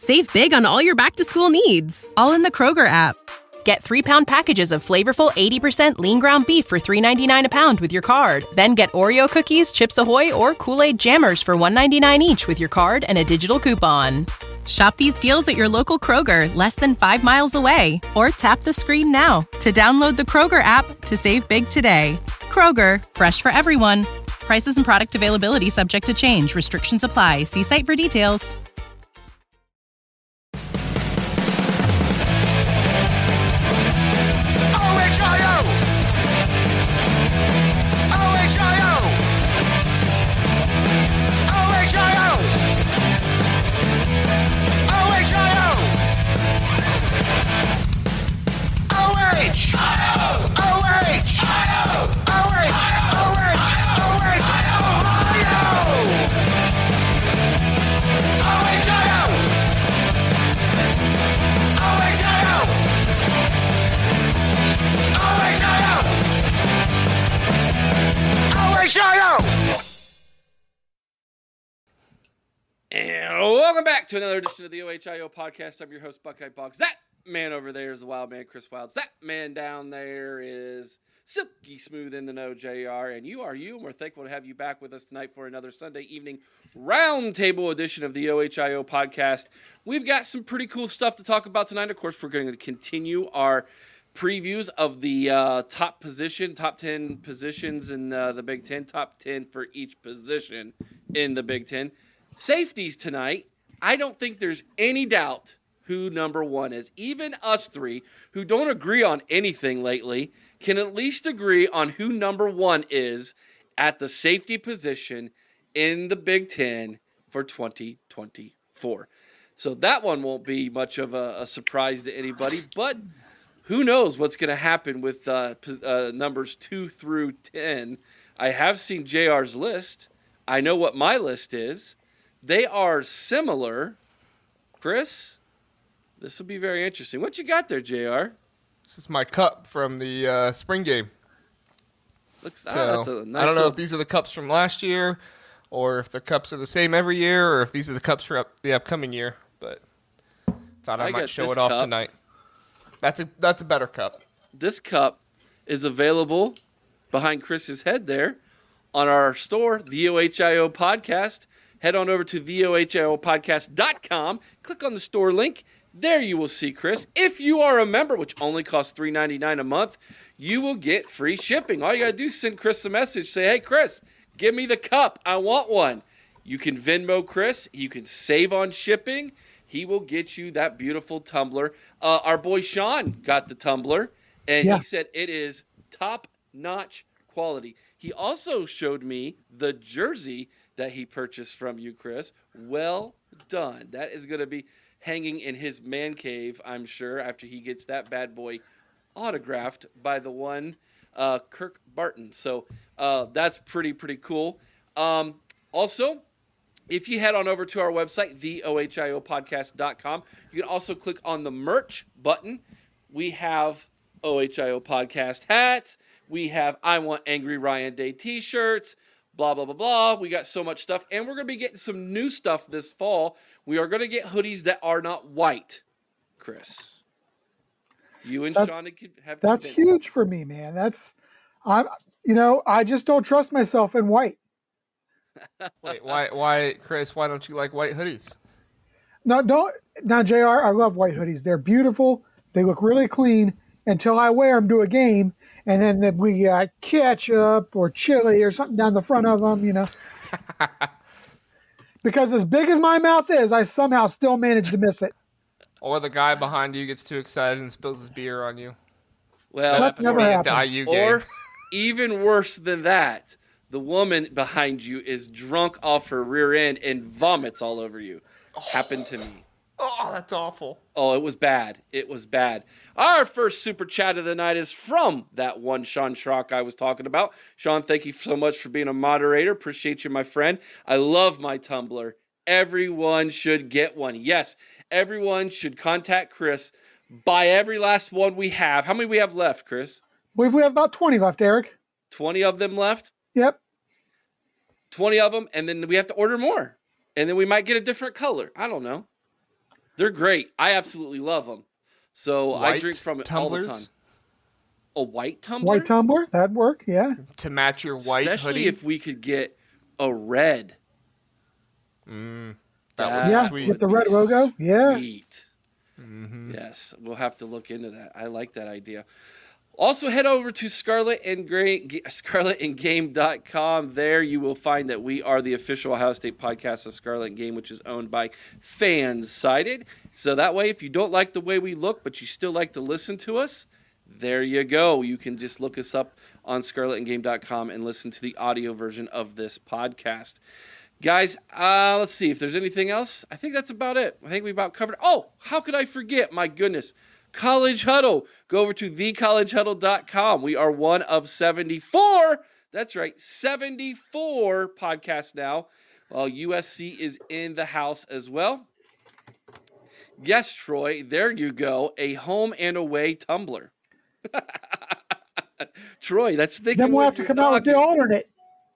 Save big on all your back-to-school needs, all in the Kroger app. Get 3-pound packages of flavorful 80% lean ground beef for $3.99 a pound with your card. Then get Oreo cookies, Chips Ahoy, or Kool-Aid Jammers for $1.99 each with your card and a digital coupon. Shop these deals at your local Kroger, less than 5 miles away. Or tap the screen now to download the Kroger app to save big today. Kroger, fresh for everyone. Prices and product availability subject to change. Restrictions apply. See site for details. And welcome back to another edition of the OHIO podcast. I'm your host, Buckeye Boggs. That man over there is the wild man, Chris Wilds. That man down there is silky smooth in the know, JR. And you are you, and we're thankful to have you back with us tonight for another Sunday evening roundtable edition of the OHIO podcast. We've got some pretty cool stuff to talk about tonight. Of course, we're going to continue our previews of the top 10 positions in the Big Ten, top 10 for each position in the Big Ten. Safeties tonight, I don't think there's any doubt who number one is. Even us three, who don't agree on anything lately, can at least agree on who number one is at the safety position in the Big Ten for 2024. So that one won't be much of a surprise to anybody, but who knows what's going to happen with numbers 2 through 10. I have seen JR's list. I know what my list is. They are similar. Chris, this will be very interesting. What you got there, JR? This is my cup from the spring game. That's a nice I don't know if these are the cups from last year or if the cups are the same every year or if these are the cups for the upcoming year, but thought I might show it off tonight. That's a better cup. This cup is available behind Chris's head there on our store, the OHIO Podcast. Head on over to theohiopodcast.com. Click on the store link. There you will see Chris. If you are a member, which only costs $3.99 a month, you will get free shipping. All you got to do is send Chris a message. Say, hey, Chris, give me the cup. I want one. You can Venmo Chris. You can save on shipping. He will get you that beautiful tumbler. Our boy Sean got the tumbler, and he said it is top-notch quality. He also showed me the jersey that he purchased from you, Chris. Well done. That is going to be hanging in his man cave, I'm sure, after he gets that bad boy autographed by the one Kirk Barton. So that's pretty cool. Also, if you head on over to our website, theohiopodcast.com, you can also click on the merch button. We have OHIO Podcast hats. We have I Want Angry Ryan Day t-shirts. Blah, blah, blah, blah. We got so much stuff. And we're going to be getting some new stuff this fall. We are going to get hoodies that are not white, Chris. You and Sean have That's huge for me, man. I just don't trust myself in white. Wait, why, Chris, why don't you like white hoodies? Now, JR, I love white hoodies. They're beautiful. They look really clean until I wear them to a game. And then we got ketchup or chili or something down the front of them, Because as big as my mouth is, I somehow still manage to miss it. Or the guy behind you gets too excited and spills his beer on you. Well, that's never happened. At the IU game. Or even worse than that, the woman behind you is drunk off her rear end and vomits all over you. Happened to me. Oh, that's awful. Oh, it was bad. It was bad. Our first super chat of the night is from that one Sean Schrock I was talking about. Sean, thank you so much for being a moderator. Appreciate you, my friend. I love my tumbler. Everyone should get one. Yes, everyone should contact Chris. Buy every last one we have. How many we have left, Chris? We have about 20 left, Eric. 20 of them left? Yep. 20 of them, and then we have to order more. And then we might get a different color. I don't know. They're great. I absolutely love them. So white I drink from it tumblers? all the time. A white tumbler? White tumbler? That'd work, yeah. To match your white Especially hoodie? if we could get a red. That That would be Yeah, sweet. with the red logo. Yeah. Sweet. Yes, we'll have to look into that. I like that idea. Also, head over to scarletandgame.com. There you will find that we are the official Ohio State podcast of Scarlet and Game, which is owned by Fansided. So that way, if you don't like the way we look, but you still like to listen to us, there you go. You can just look us up on scarletandgame.com and listen to the audio version of this podcast. Guys, let's see if there's anything else. I think that's about it. I think we about covered. Oh, how could I forget? My goodness. College Huddle. Go over to thecollegehuddle.com. We are one of 74. That's right, 74 podcasts now. USC is in the house as well. Yes, Troy, there you go. A home and away tumbler. Troy, that's thinking. Then we'll have to come out with the alternate.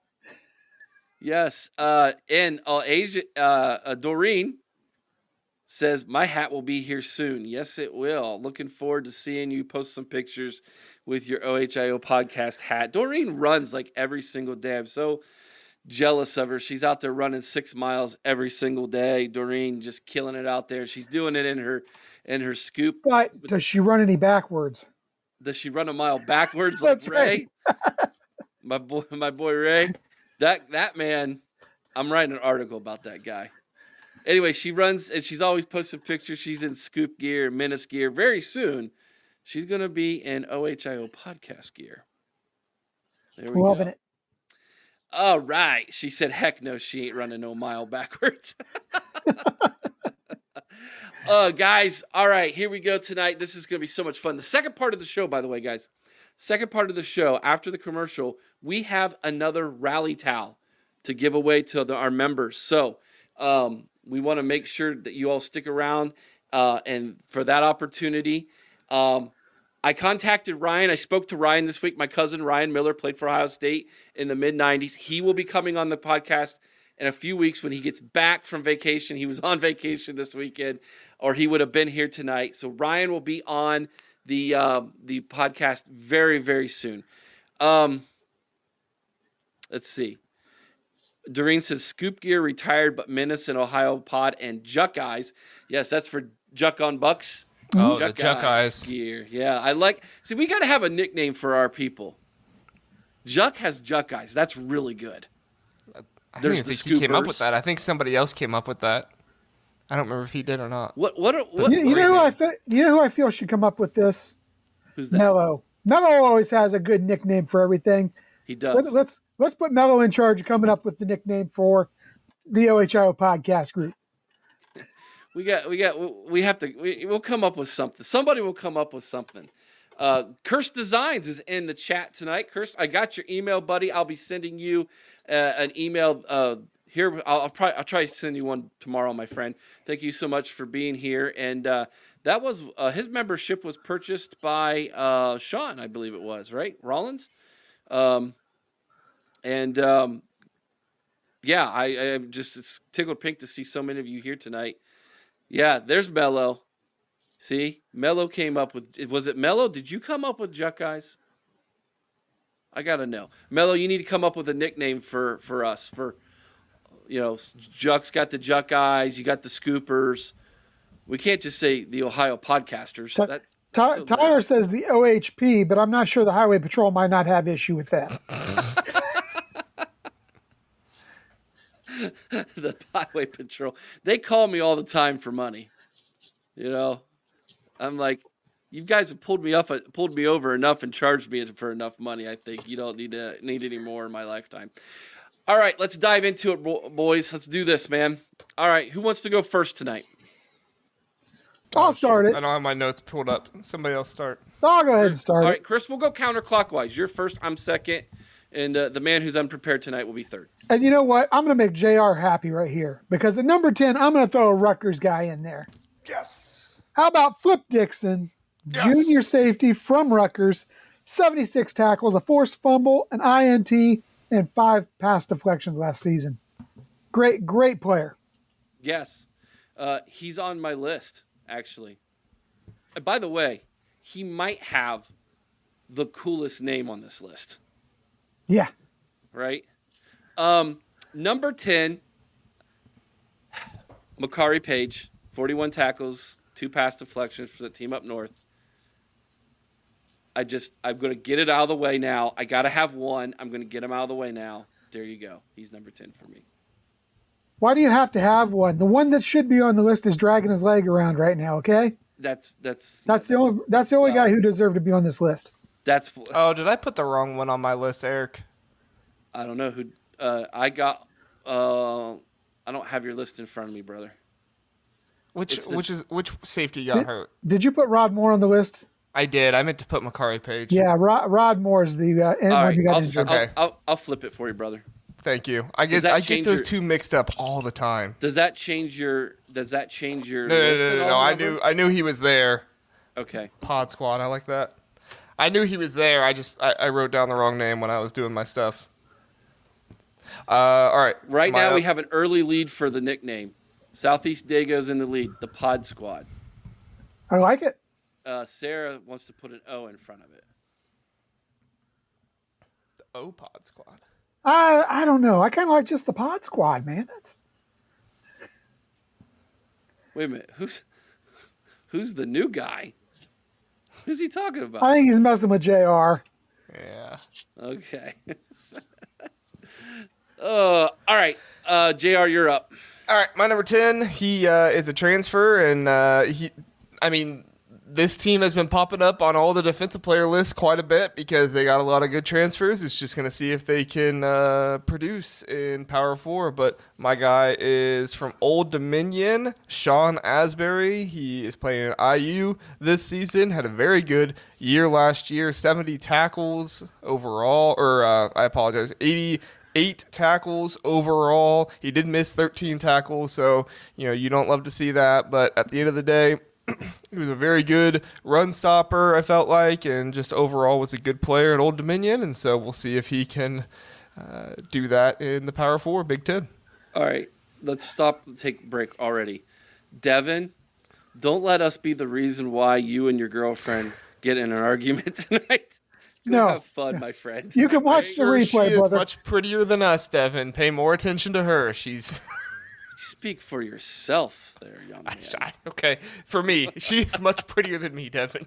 Yes. And Doreen says, my hat will be here soon. Yes, it will. Looking forward to seeing you post some pictures with your OHIO podcast hat. Doreen runs like every single day. I'm so jealous of her. She's out there running 6 miles every single day. Doreen just killing it out there. She's doing it in her scoop. But does she run any backwards? Does she run a mile backwards like Ray? Right. my boy Ray. That man, I'm writing an article about that guy. Anyway, she runs and she's always posting pictures. She's in scoop gear, menace gear. Very soon, she's going to be in OHIO podcast gear. There we Loving go. it. All right. She said, heck no, she ain't running no mile backwards. Guys, all right, here we go tonight. This is going to be so much fun. The second part of the show, by the way, guys, second part of the show, after the commercial, we have another rally towel to give away to our members. So we want to make sure that you all stick around and for that opportunity. I contacted Ryan. I spoke to Ryan this week. My cousin Ryan Miller played for Ohio State in the mid-'90s. He will be coming on the podcast in a few weeks when he gets back from vacation. He was on vacation this weekend, or he would have been here tonight. So Ryan will be on the podcast very, very soon. Let's see. Doreen says Scoop Gear retired, but Menace and Ohio Pod and Juck Eyes. Yes, that's for Juck on Bucks. Oh, the Juck Eyes gear. Yeah, I like. See, we got to have a nickname for our people. Juck has Juck Eyes. That's really good. I don't even think he came up with that. I think somebody else came up with that. I don't remember if he did or not. You know who I feel should come up with this? Who's that? Mello. Mello always has a good nickname for everything. He does. Let's put Mello in charge of coming up with the nickname for the OHIO podcast group. We'll come up with something. Somebody will come up with something. Curse Designs is in the chat tonight. Curse, I got your email, buddy. I'll be sending you an email here. I'll try to send you one tomorrow, my friend. Thank you so much for being here. And that was his membership was purchased by Sean, I believe it was, right? Rollins. Yeah, I'm just it's tickled pink to see so many of you here tonight. Yeah, there's Mello. See, Mello came up with. Was it Mello? Did you come up with Juck Eyes? I gotta know, Mello. You need to come up with a nickname for us. For Juck's got the Juck Eyes. You got the Scoopers. We can't just say the Ohio Podcasters. Tyler says the OHP, but I'm not sure the Highway Patrol might not have issue with that. The Highway Patrol. They call me all the time for money. I'm like, you guys have pulled me over enough and charged me for enough money. I think you don't need any more in my lifetime. All right, let's dive into it, boys. Let's do this, man. All right, who wants to go first tonight? I'll start it. I don't have my notes pulled up. Somebody else start. I'll go ahead and start. All right, Chris, we'll go counterclockwise. You're first, I'm second, and the man who's unprepared tonight will be third. And you know what? I'm going to make JR happy right here because at number 10, I'm going to throw a Rutgers guy in there. Yes. How about Flip Dixon, junior safety from Rutgers, 76 tackles, a forced fumble, an INT, and 5 pass deflections last season. Great player. Yes. He's on my list, actually. And by the way, he might have the coolest name on this list. Yeah. Right? Number 10, Makari Page, 41 tackles, 2 pass deflections for the team up north. I'm going to get it out of the way now. I got to have one. I'm going to get him out of the way now. There you go. He's number 10 for me. Why do you have to have one? The one that should be on the list is dragging his leg around right now, okay? That's the only guy who deserved to be on this list. Oh, did I put the wrong one on my list, Eric? I don't know who I got. I don't have your list in front of me, brother. Which safety got hurt? Did you put Rod Moore on the list? I did. I meant to put Makari Page. Yeah, Rod Moore is the one who got injured. Okay. I'll flip it for you, brother. Thank you. I get those two mixed up all the time. Does that change your? No. list? I knew he was there. Okay. Pod Squad. I like that. I knew he was there. I wrote down the wrong name when I was doing my stuff. All right. Right now we have an early lead for the nickname. Southeast Dago's in the lead. The Pod Squad. I like it. Sarah wants to put an O in front of it. The O Pod Squad. I don't know. I kind of like just the Pod Squad, man. Wait a minute. Who's the new guy? Who's he talking about? I think he's messing with JR. Yeah. Okay. All right. JR, you're up. All right, my number 10, he is a transfer, and this team has been popping up on all the defensive player lists quite a bit because they got a lot of good transfers. It's just going to see if they can produce in Power 4. But my guy is from Old Dominion, Sean Asbury. He is playing at IU this season, had a very good year last year, 70 tackles overall, 88 tackles overall. He did miss 13 tackles, so you don't love to see that. But at the end of the day, he was a very good run stopper, I felt like, and just overall was a good player at Old Dominion. And so we'll see if he can do that in the Power 4, Big Ten. All right, let's stop and take a break already. Devin, don't let us be the reason why you and your girlfriend get in an argument tonight. No. Have fun, my friend. You can watch the replay, she brother. is much prettier than us, Devin. Pay more attention to her. She's... Speak for yourself there, young man. Okay, for me. She's much prettier than me, Devin.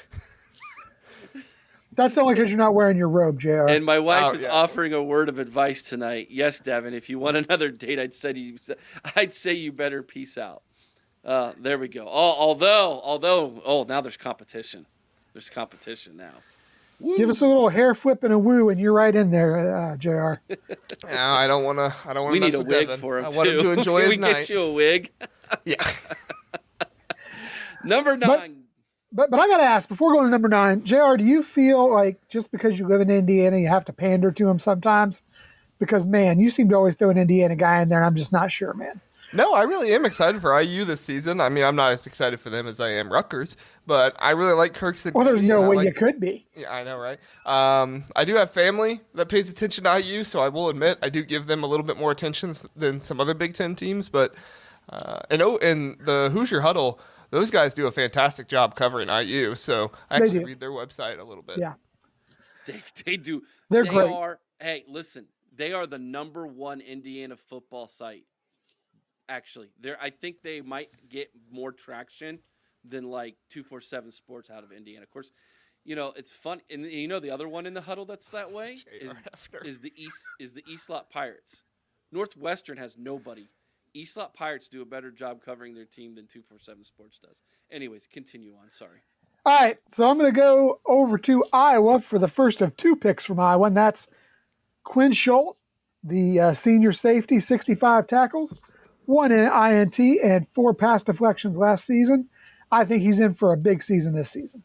That's only because you're not wearing your robe, JR. And my wife is offering a word of advice tonight. Yes, Devin, if you want another date, I'd say you better peace out. There we go. Although, now there's competition. There's competition now. Woo. Give us a little hair flip and a woo, and you're right in there, JR. No, I don't want to. We mess need a with wig Devin. for him I want him too. to enjoy his night. We get you a wig. Yeah. Number 9. But I got to ask, before going to number 9, JR, do you feel like just because you live in Indiana, you have to pander to him sometimes? Because, man, you seem to always throw an Indiana guy in there, and I'm just not sure, man. No, I really am excited for IU this season. I mean, I'm not as excited for them as I am Rutgers, but I really like Kirkston. Well, there's no way you could be. Yeah, I know, right? I do have family that pays attention to IU, so I will admit I do give them a little bit more attention than some other Big Ten teams. But and the Hoosier Huddle, those guys do a fantastic job covering IU. So I actually read their website a little bit. Yeah, they do. They're great. Hey, listen, they are the number 1 Indiana football site. Actually, I think they might get more traction than like 247 Sports out of Indiana. Of course, it's fun, and the other one in the huddle that's that way is the East Lot Pirates. Northwestern has nobody. East Lot Pirates do a better job covering their team than 247 Sports does. Anyways, continue on. Sorry. All right, so I'm going to go over to Iowa for the first of 2 picks from Iowa, and that's Quinn Schultz, the senior safety, 65 tackles. 1 INT and 4 pass deflections last season. I think he's in for a big season this season.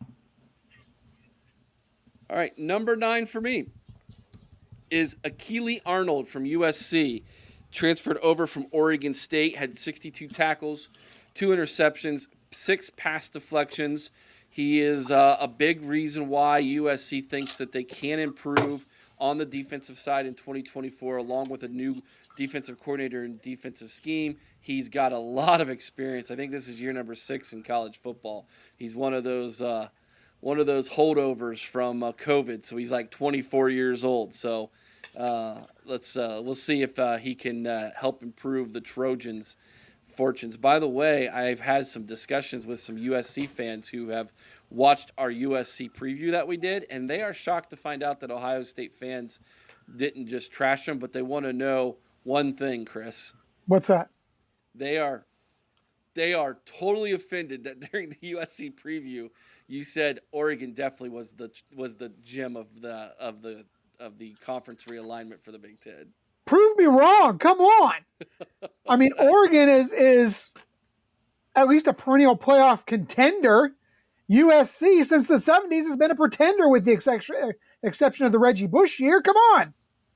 All right, number 9 for me is Akili Arnold from USC. Transferred over from Oregon State, had 62 tackles, 2 interceptions, 6 pass deflections. He is a big reason why USC thinks that they can improve on the defensive side in 2024, along with a new defensive coordinator and defensive scheme. He's got a lot of experience. I think this is year number 6 in college football. He's one of those holdovers from COVID, so he's like 24 years old. So we'll see if he can help improve the Trojans' fortunes. By the way, I've had some discussions with some USC fans who have watched our USC preview that we did, and they are shocked to find out that Ohio State fans didn't just trash them, but they want to know one thing, Chris. What's that? They are totally offended that during the USC preview you said Oregon definitely was the gem of the conference realignment for the Big Ten. Prove me wrong. Come on. I mean, Oregon is at least a perennial playoff contender. USC since the 70s has been a pretender with the exception of the Reggie Bush year. Come on.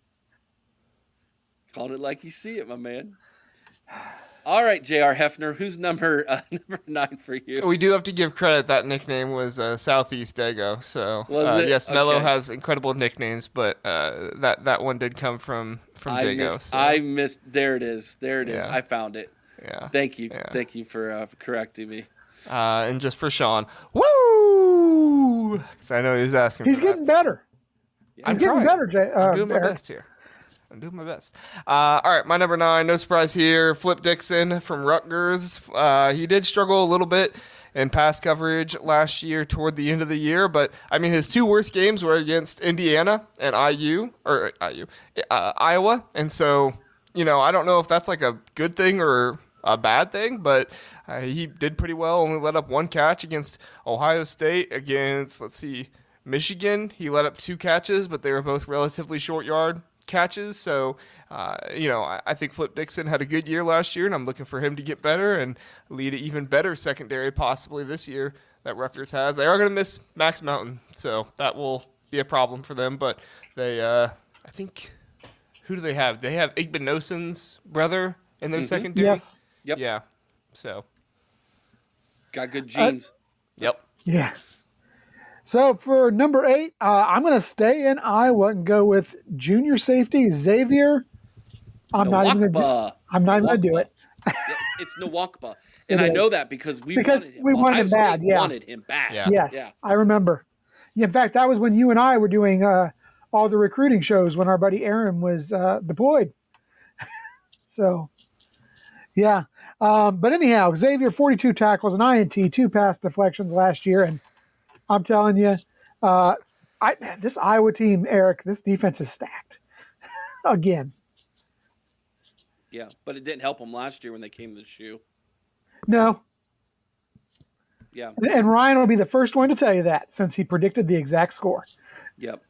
Calling it like you see it, my man. All right, J.R. Hefner, who's number 9 for you? We do have to give credit. That nickname was Southeast Dago. So yes, Mello has incredible nicknames, but that one did come from Dago. There it is. Yeah. I found it. Yeah. Thank you. Yeah. Thank you for correcting me. And just for Sean, woo! Because I know he's asking. He's getting better. Yeah. He's getting better, Jay. I'm doing my best here. I'm doing my best. All right, my number 9, no surprise here, Flip Dixon from Rutgers. He did struggle a little bit in pass coverage last year toward the end of the year, but, I mean, his 2 worst games were against Indiana and Iowa. And so, I don't know if that's like a good thing or a bad thing, but he did pretty well, only let up 1 catch against Ohio State, against, Michigan. He let up 2 catches, but they were both relatively short yard catches. So, I think Flip Dixon had a good year last year, and I'm looking for him to get better and lead an even better secondary possibly this year that Rutgers has. They are going to miss Max Mountain, so that will be a problem for them. But they, I think, who do they have? They have Igbinosun's brother in their secondary. Yes. Yep. Yeah. So. Got good genes. Yep. Yeah. So for number 8, I'm going to stay in Iowa and go with junior safety Xavier. I'm not even going to do it. Yeah, it's Nwakpa. And I know that because we wanted him bad. Yeah. Wanted him bad. Yeah. Yes, yeah. I remember. In fact, that was when you and I were doing all the recruiting shows when our buddy Aaron was deployed. So, yeah. But anyhow, Xavier, 42 tackles, an INT, 2 pass deflections last year, and I'm telling you, this Iowa team, Eric, this defense is stacked again. Yeah, but it didn't help them last year when they came to the shoe. No. Yeah. And Ryan will be the first one to tell you that since he predicted the exact score. Yep.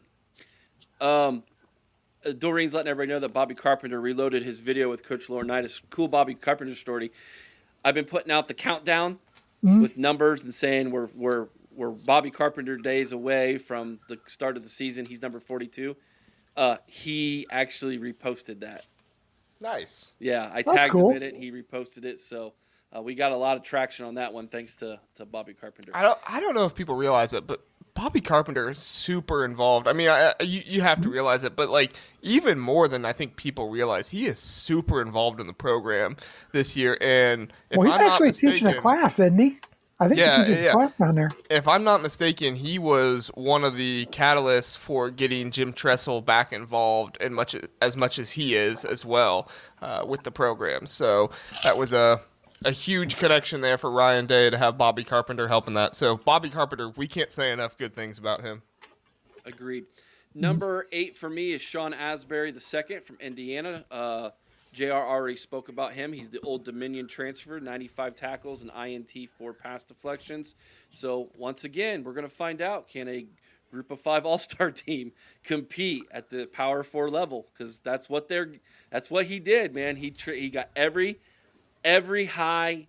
Doreen's letting everybody know that Bobby Carpenter reloaded his video with Coach Laurinaitis. Cool Bobby Carpenter story. I've been putting out the countdown with numbers and saying we're Bobby Carpenter days away from the start of the season. He's number 42. He actually reposted that. Nice. Yeah, I tagged him in it. He reposted it. So we got a lot of traction on that one thanks to Bobby Carpenter. I don't know if people realize it, but Bobby Carpenter is super involved. I mean, you have to realize it, but even more than I think people realize, he is super involved in the program this year. And he's actually teaching a class, isn't he? I think he teaches a class down there. If I'm not mistaken, he was one of the catalysts for getting Jim Tressel back involved as much as he is as well with the program. So that was a huge connection there for Ryan Day to have Bobby Carpenter helping that. So Bobby Carpenter, we can't say enough good things about him. Agreed. Number 8 for me is Sean Asbury II from Indiana. JR already spoke about him. He's the Old Dominion transfer, 95 tackles, an INT, 4 pass deflections. So once again, we're going to find out, can a Group of 5 All-Star team compete at the Power 4 level? Because that's what he did, man. He got every high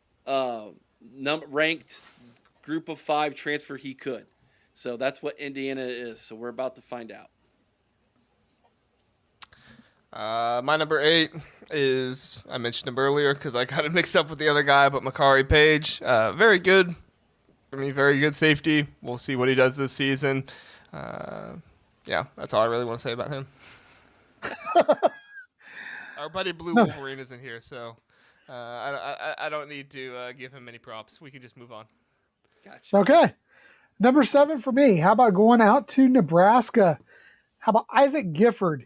ranked Group of 5 transfer he could. So that's what Indiana is. So we're about to find out. My number 8 is, I mentioned him earlier because I got it mixed up with the other guy, but Makari Page. Very good. Very good safety. We'll see what he does this season. Yeah, that's all I really want to say about him. Our buddy Blue Wolverine isn't here, so I don't need to give him any props. We can just move on. Gotcha. Okay. Number 7 for me. How about going out to Nebraska? How about Isaac Gifford?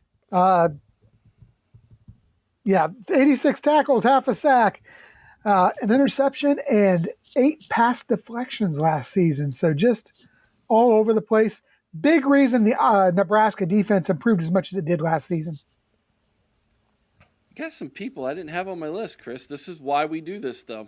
86 tackles, half a sack, an interception, and 8 pass deflections last season. So just all over the place. Big reason the Nebraska defense improved as much as it did last season. You got some people I didn't have on my list, Chris. This is why we do this, though.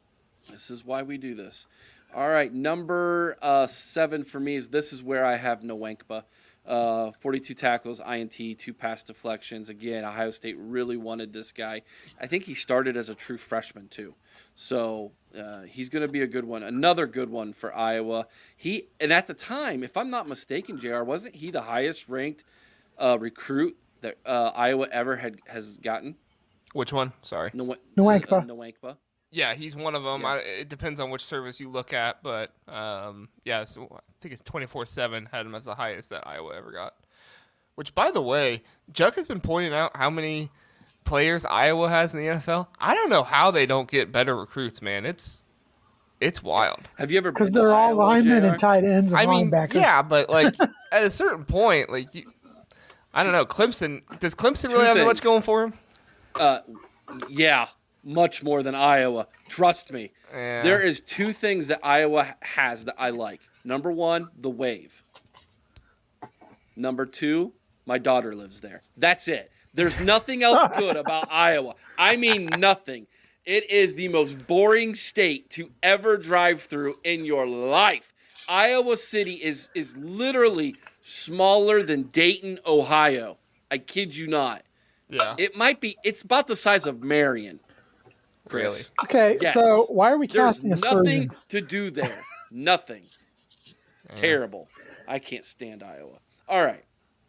All right, number 7 for me this is where I have Nwankpa. 42 tackles, INT, 2 pass deflections. Again, Ohio State really wanted this guy. I think he started as a true freshman, too. So he's going to be a good one. Another good one for Iowa. And at the time, if I'm not mistaken, JR, wasn't he the highest ranked recruit that Iowa ever has gotten? Which one? Sorry. Nwankpa. Yeah, he's one of them. Yeah. It depends on which service you look at, but so I think it's 24/7 had him as the highest that Iowa ever got. Which, by the way, Juck has been pointing out how many players Iowa has in the NFL. I don't know how they don't get better recruits, man. It's wild. Have you ever? Because they're all linemen and tight ends and linebackers. Yeah, but like at a certain point, I don't know. Clemson does Clemson really have that much going for him? Yeah. Much more than Iowa. Trust me. Yeah. There is 2 things that Iowa has that I like. Number 1, the wave. Number 2, my daughter lives there. That's it. There's nothing else good about Iowa. I mean nothing. It is the most boring state to ever drive through in your life. Iowa City is literally smaller than Dayton, Ohio. I kid you not. Yeah. It's about the size of Marion. Chris. Really? Okay, Yes. so why are we There's casting nothing aspersions? to do there. Nothing. Terrible. I can't stand Iowa. All right.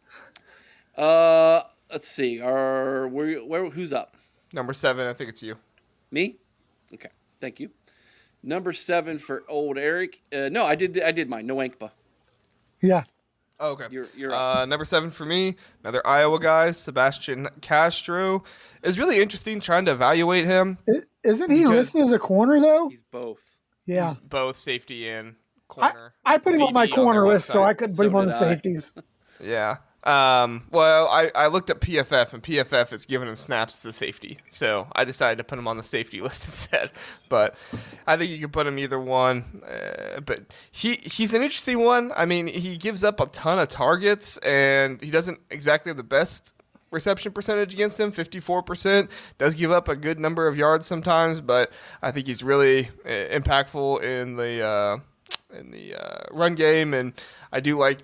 Let's see. Who's up? Number 7, I think it's you. Me? Okay. Thank you. Number 7 for old Eric. No, I did mine. Nwankpa. Yeah. Oh, okay. You're up. Number 7 for me, another Iowa guy, Sebastian Castro. It's really interesting trying to evaluate him. Isn't he listed as a corner, though? He's both. Yeah. He's both safety and corner. I put him on my DB corner their list, so website. I couldn't put him on did the I. safeties. Yeah. Well, I looked at PFF, and PFF is giving him snaps as a safety. So I decided to put him on the safety list instead. But I think you can put him either one. But he's an interesting one. I mean, he gives up a ton of targets, and he doesn't exactly have the best reception percentage against him, 54%. Does give up a good number of yards sometimes, but I think he's really impactful in the run game, and I do like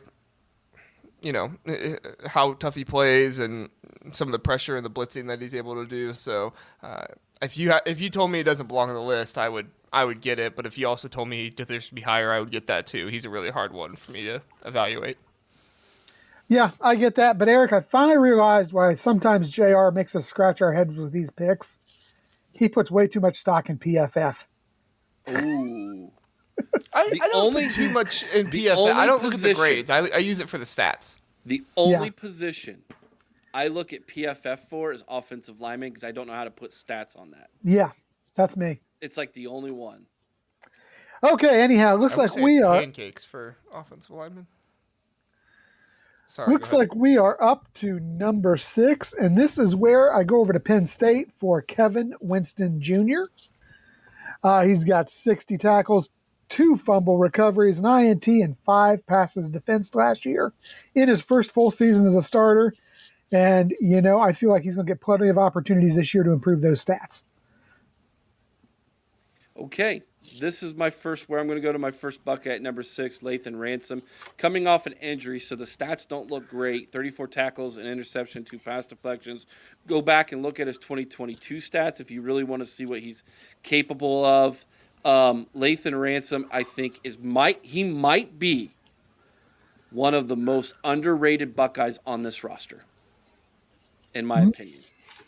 how tough he plays and some of the pressure and the blitzing that he's able to do. So if you told me he doesn't belong on the list, I would get it. But if you also told me that there should be higher, I would get that too. He's a really hard one for me to evaluate. Yeah, I get that. But, Eric, I finally realized why sometimes JR makes us scratch our heads with these picks. He puts way too much stock in PFF. Ooh. I don't put too much in PFF. I don't look at the grades. I use it for the stats. The only position I look at PFF for is offensive lineman because I don't know how to put stats on that. Yeah, that's me. It's like the only one. Okay, anyhow, looks like we are pancakes for offensive linemen. Sorry. Looks like we are up to number 6, and this is where I go over to Penn State for Kevin Winston Jr. He's got 60 tackles, 2 fumble recoveries, an INT, and 5 passes defensed last year in his first full season as a starter. And, I feel like he's going to get plenty of opportunities this year to improve those stats. Okay, this is where I'm going to go to my first bucket at number 6, Lathan Ransom. Coming off an injury, so the stats don't look great. 34 tackles, an interception, 2 pass deflections. Go back and look at his 2022 stats if you really want to see what he's capable of. Lathan Ransom, I think, he might be one of the most underrated Buckeyes on this roster, in my opinion.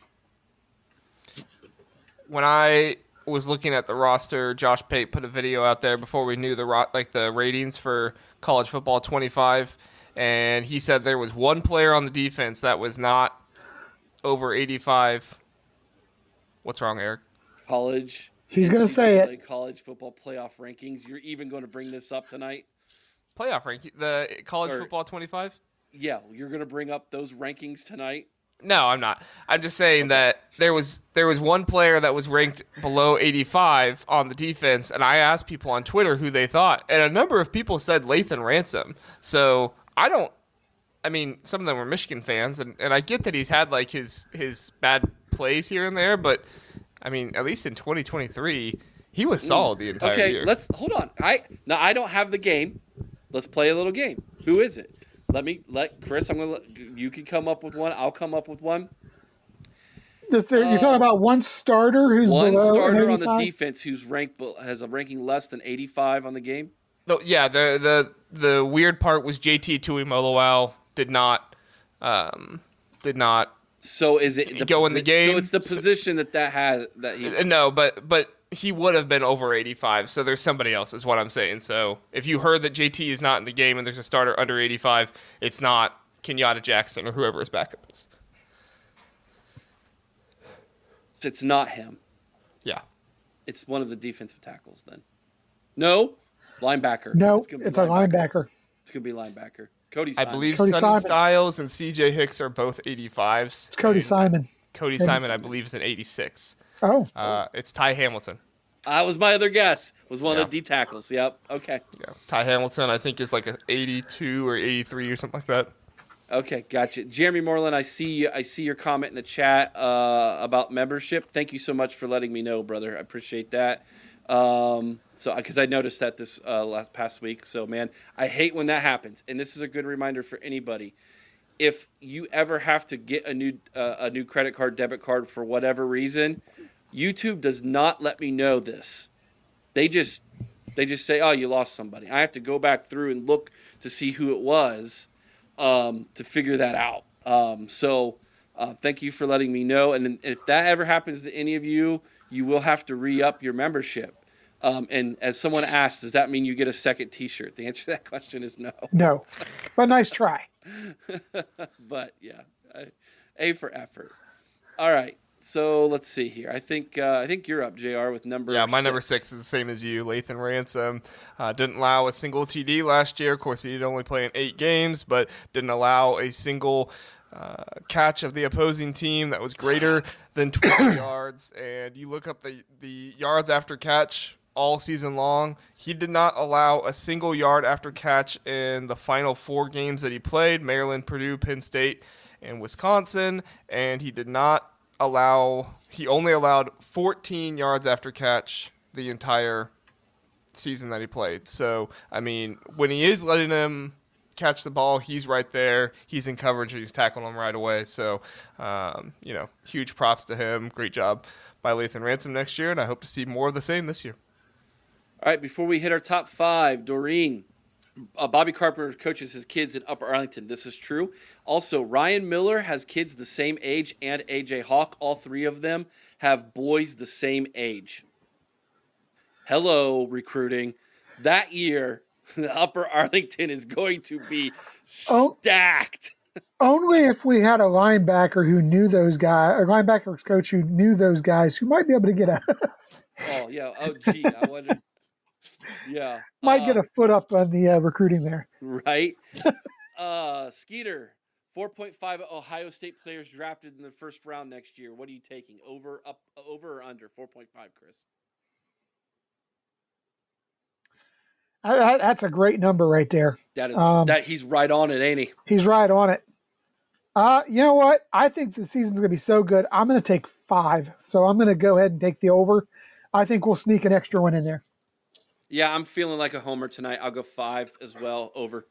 When I was looking at the roster, Josh Pate put a video out there before we knew the ratings for college football 25, and he said there was one player on the defense that was not over 85. What's wrong, Eric? College. He's going to say it. College football playoff rankings. You're even going to bring this up tonight? Playoff ranking? The college football 25? Yeah, you're going to bring up those rankings tonight? No, I'm not. I'm just saying that there was one player that was ranked below 85 on the defense, and I asked people on Twitter who they thought, and a number of people said Lathan Ransom. So I mean, some of them were Michigan fans, and I get that he's had like his bad plays here and there, but I mean, at least in 2023, he was solid the entire year. Okay, let's hold on. I don't have the game. Let's play a little game. Who is it? Let Chris. You can come up with one. I'll come up with one. You're talking about one starter who's one below starter on 85? the defense who's has a ranking less than 85 on the game. Yeah, the weird part was JT Tuimoloau did not. So is it go in the game? So it's the position that he. No, but he would have been over 85. So there's somebody else, is what I'm saying. So if you heard that JT is not in the game and there's a starter under 85, it's not Kenyatta Jackson or whoever his backup is. It's not him. Yeah. It's one of the defensive tackles then. No, linebacker. No, it's a linebacker. It's gonna be linebacker. Cody Simon. I believe Cody Sonny Simon. Styles and CJ Hicks are both 85s. It's Cody Simon. Cody Simon, I believe, is an 86. Oh. It's Ty Hamilton. That was my other guess. Was one of the D tackles. Yep. Okay. Yeah. Ty Hamilton, I think, is like an 82 or 83 or something like that. Okay, gotcha. Jeremy Moreland, I see your comment in the chat about membership. Thank you so much for letting me know, brother. I appreciate that. Because I noticed that this past week. So, man, I hate when that happens. And this is a good reminder for anybody. If you ever have to get a new credit card, debit card for whatever reason, YouTube does not let me know this. They just say, "Oh, you lost somebody." I have to go back through and look to see who it was to figure that out. So thank you for letting me know. And if that ever happens to any of you, you will have to re-up your membership. And as someone asked, does that mean you get a second T-shirt? The answer to that question is no. No, but nice try. But yeah, A for effort. All right, so let's see here. I think you're up, JR, with number. Yeah, my 6. number 6 is the same as you. Lathan Ransom didn't allow a single TD last year. Of course, he did only play in 8 games, but didn't allow a single catch of the opposing team that was greater than 12 yards. And you look up the yards after catch all season long. He did not allow a single yard after catch in the final 4 games that he played: Maryland, Purdue, Penn State, and Wisconsin. And he only allowed 14 yards after catch the entire season that he played. So, I mean, when he is letting him catch the ball, he's right there. He's in coverage and he's tackling him right away. So, huge props to him. Great job by Lathan Ransom next year, and I hope to see more of the same this year. All right, before we hit our top 5, Doreen, Bobby Carpenter coaches his kids in Upper Arlington. This is true. Also, Ryan Miller has kids the same age, and AJ Hawk. All 3 of them have boys the same age. Hello, recruiting. That year, Upper Arlington is going to be stacked. Only if we had a linebacker who knew those guys, a linebackers coach who knew those guys, who might be able to get a. Oh yeah. Oh gee, I wonder. Yeah. Might get a foot up on the recruiting there. Right. Skeeter, 4.5 Ohio State players drafted in the first round next year. What are you taking? Over or under 4.5, Chris? That's a great number right there. That is that he's right on it, ain't he? He's right on it. You know what? I think the season's going to be so good. I'm going to take 5. So I'm going to go ahead and take the over. I think we'll sneak an extra one in there. Yeah, I'm feeling like a homer tonight. I'll go 5 as well, over.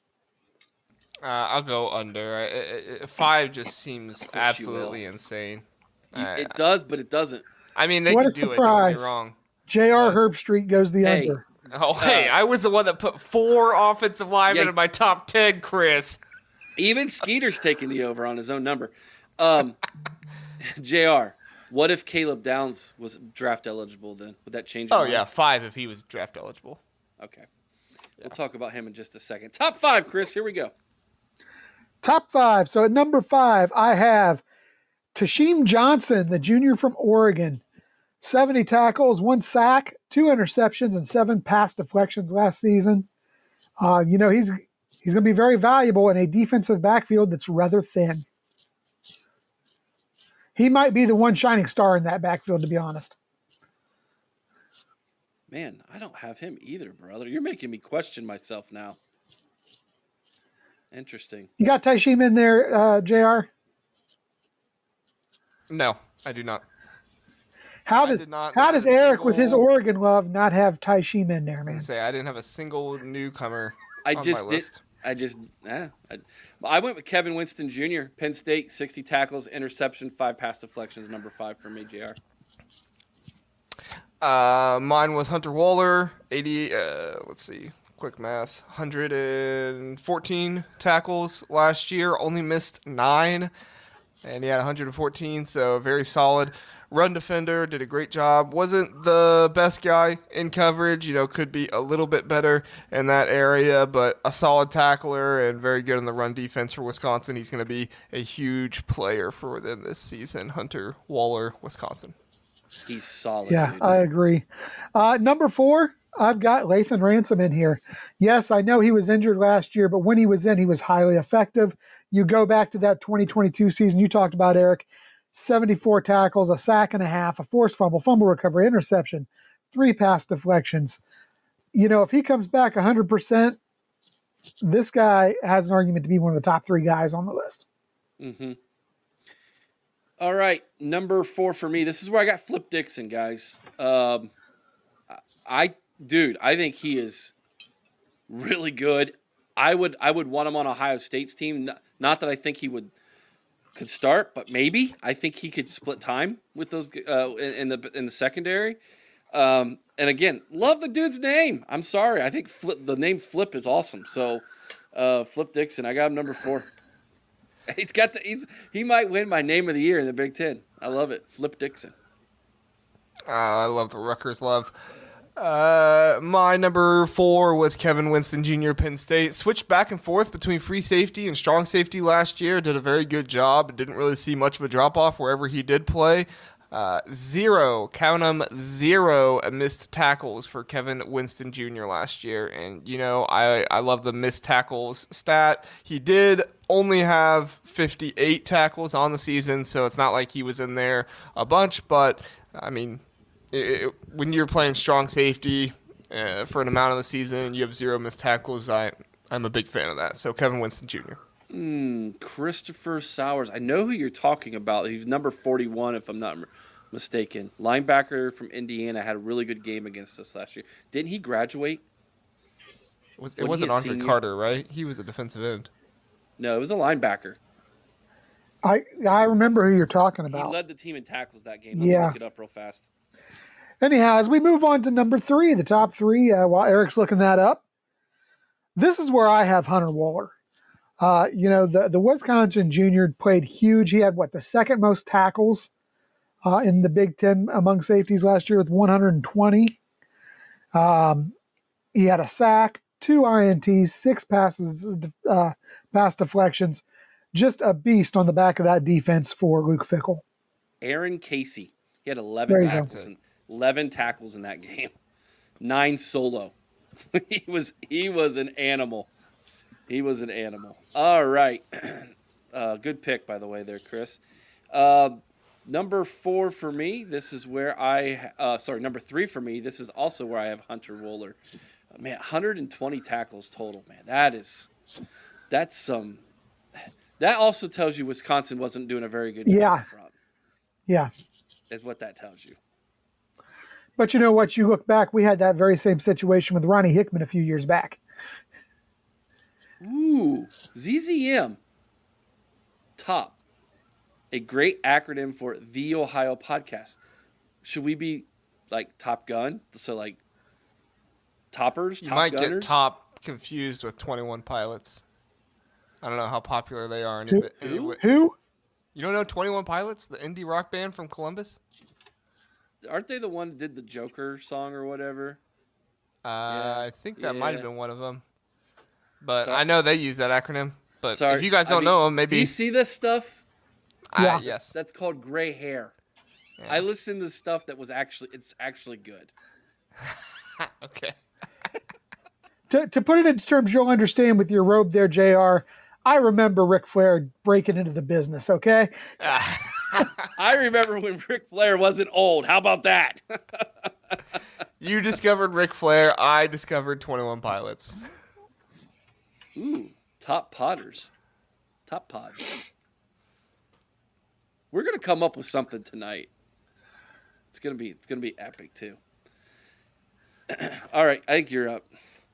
I'll go under. 5 just seems absolutely insane. It does, but it doesn't. I mean, they what can a do surprise. it. Don't get me wrong. J.R. Herbstreit goes the under. Oh, hey, I was the one that put 4 offensive linemen in my top 10, Chris. Even Skeeter's taking the over on his own number. JR, what if Caleb Downs was draft eligible then? Would that change your mind? Yeah, 5 if he was draft eligible. Okay. We'll talk about him in just a second. Top 5, Chris. Here we go. Top 5. So at number 5, I have Tashim Johnson, the junior from Oregon. 70 tackles, 1 sack, 2 interceptions, and 7 pass deflections last season. He's going to be very valuable in a defensive backfield that's rather thin. He might be the one shining star in that backfield, to be honest. Man, I don't have him either, brother. You're making me question myself now. Interesting. You got Tashim in there, JR? No, I do not. How does Eric, with his Oregon love, not have Tashim in there, man? I didn't have a single newcomer I on just my did. list. I went with Kevin Winston Jr., Penn State, 60 tackles, interception, 5 pass deflections, number 5 for me, JR. Mine was Hunter Waller, 80. Let's see, quick math, 114 tackles last year, only missed 9, and he had 114, so very solid. Run defender, did a great job. Wasn't the best guy in coverage, could be a little bit better in that area, but a solid tackler and very good in the run defense for Wisconsin. He's going to be a huge player for them this season. Hunter Waller, Wisconsin. He's solid. Yeah, dude. I agree. Number 4, I've got Lathan Ransom in here. Yes, I know he was injured last year, but when he was in, he was highly effective. You go back to that 2022 season you talked about, Eric, 74 tackles, a sack and a half, a forced fumble, fumble recovery, interception, 3 pass deflections. If he comes back 100%, this guy has an argument to be one of the top 3 guys on the list. Mm-hmm. All right, number 4 for me. This is where I got Flip Dixon, guys. I think he is really good. I would want him on Ohio State's team. Not that I think he could start, but maybe I think he could split time with those in the secondary. And again, love the dude's name. I'm sorry, I think the name Flip is awesome. So Flip Dixon, I got him number 4. He might win my name of the year in the Big Ten. I love it, Flip Dixon. I love the Rutgers love. My number 4 was Kevin Winston Jr., Penn State. Switched back and forth between free safety and strong safety last year. Did a very good job. Didn't really see much of a drop-off wherever he did play. 0 missed tackles for Kevin Winston Jr. last year. And, I love the missed tackles stat. He did only have 58 tackles on the season, so it's not like he was in there a bunch. But, I mean, when you're playing strong safety for an amount of the season and you have 0 missed tackles, I'm a big fan of that. So Kevin Winston Jr. Christopher Sowers. I know who you're talking about. He's number 41, if I'm not mistaken. Linebacker from Indiana, had a really good game against us last year. Didn't he graduate? It wasn't Andre Carter, right? He was a defensive end. No, it was a linebacker. I remember who you're talking about. He led the team in tackles that game. Let me look it up real fast. Anyhow, as we move on to number 3, the top 3, while Eric's looking that up, this is where I have Hunter Waller. The Wisconsin junior played huge. He had, the second most tackles in the Big Ten among safeties last year with 120. He had a sack, 2 INTs, 6 pass deflections. Just a beast on the back of that defense for Luke Fickell. Aaron Casey. He had 11 tackles in that game. 9 solo. He was an animal. He was an animal. All right. Good pick, by the way, there, Chris. Number 4 for me, this is where number 3 for me, this is also where I have Hunter Waller. Man, 120 tackles total, man. That also tells you Wisconsin wasn't doing a very good job up front. Yeah. Is what that tells you. But you know what? You look back, we had that very same situation with Ronnie Hickman a few years back. Ooh, ZZM. Top. A great acronym for The Ohio Podcast. Should we be like Top Gun? So like toppers? You top might gunners? get top confused with 21 Pilots. I don't know how popular they are. Who? You don't know 21 Pilots, the indie rock band from Columbus? Aren't they the one that did the Joker song or whatever? I think that might have been one of them. But I know they use that acronym. But Sorry, if you guys don't know him, maybe. Do you see this stuff? Yeah. Yes. That's called gray hair. Yeah. I listened to stuff that was it's actually good. Okay. To put it in terms you'll understand with your robe there, JR, I remember Ric Flair breaking into the business, okay? I remember when Ric Flair wasn't old. How about that? You discovered Ric Flair. I discovered 21 Pilots. Ooh, top podders. Top pods. We're gonna come up with something tonight. It's gonna be epic too. All right, I think you're up.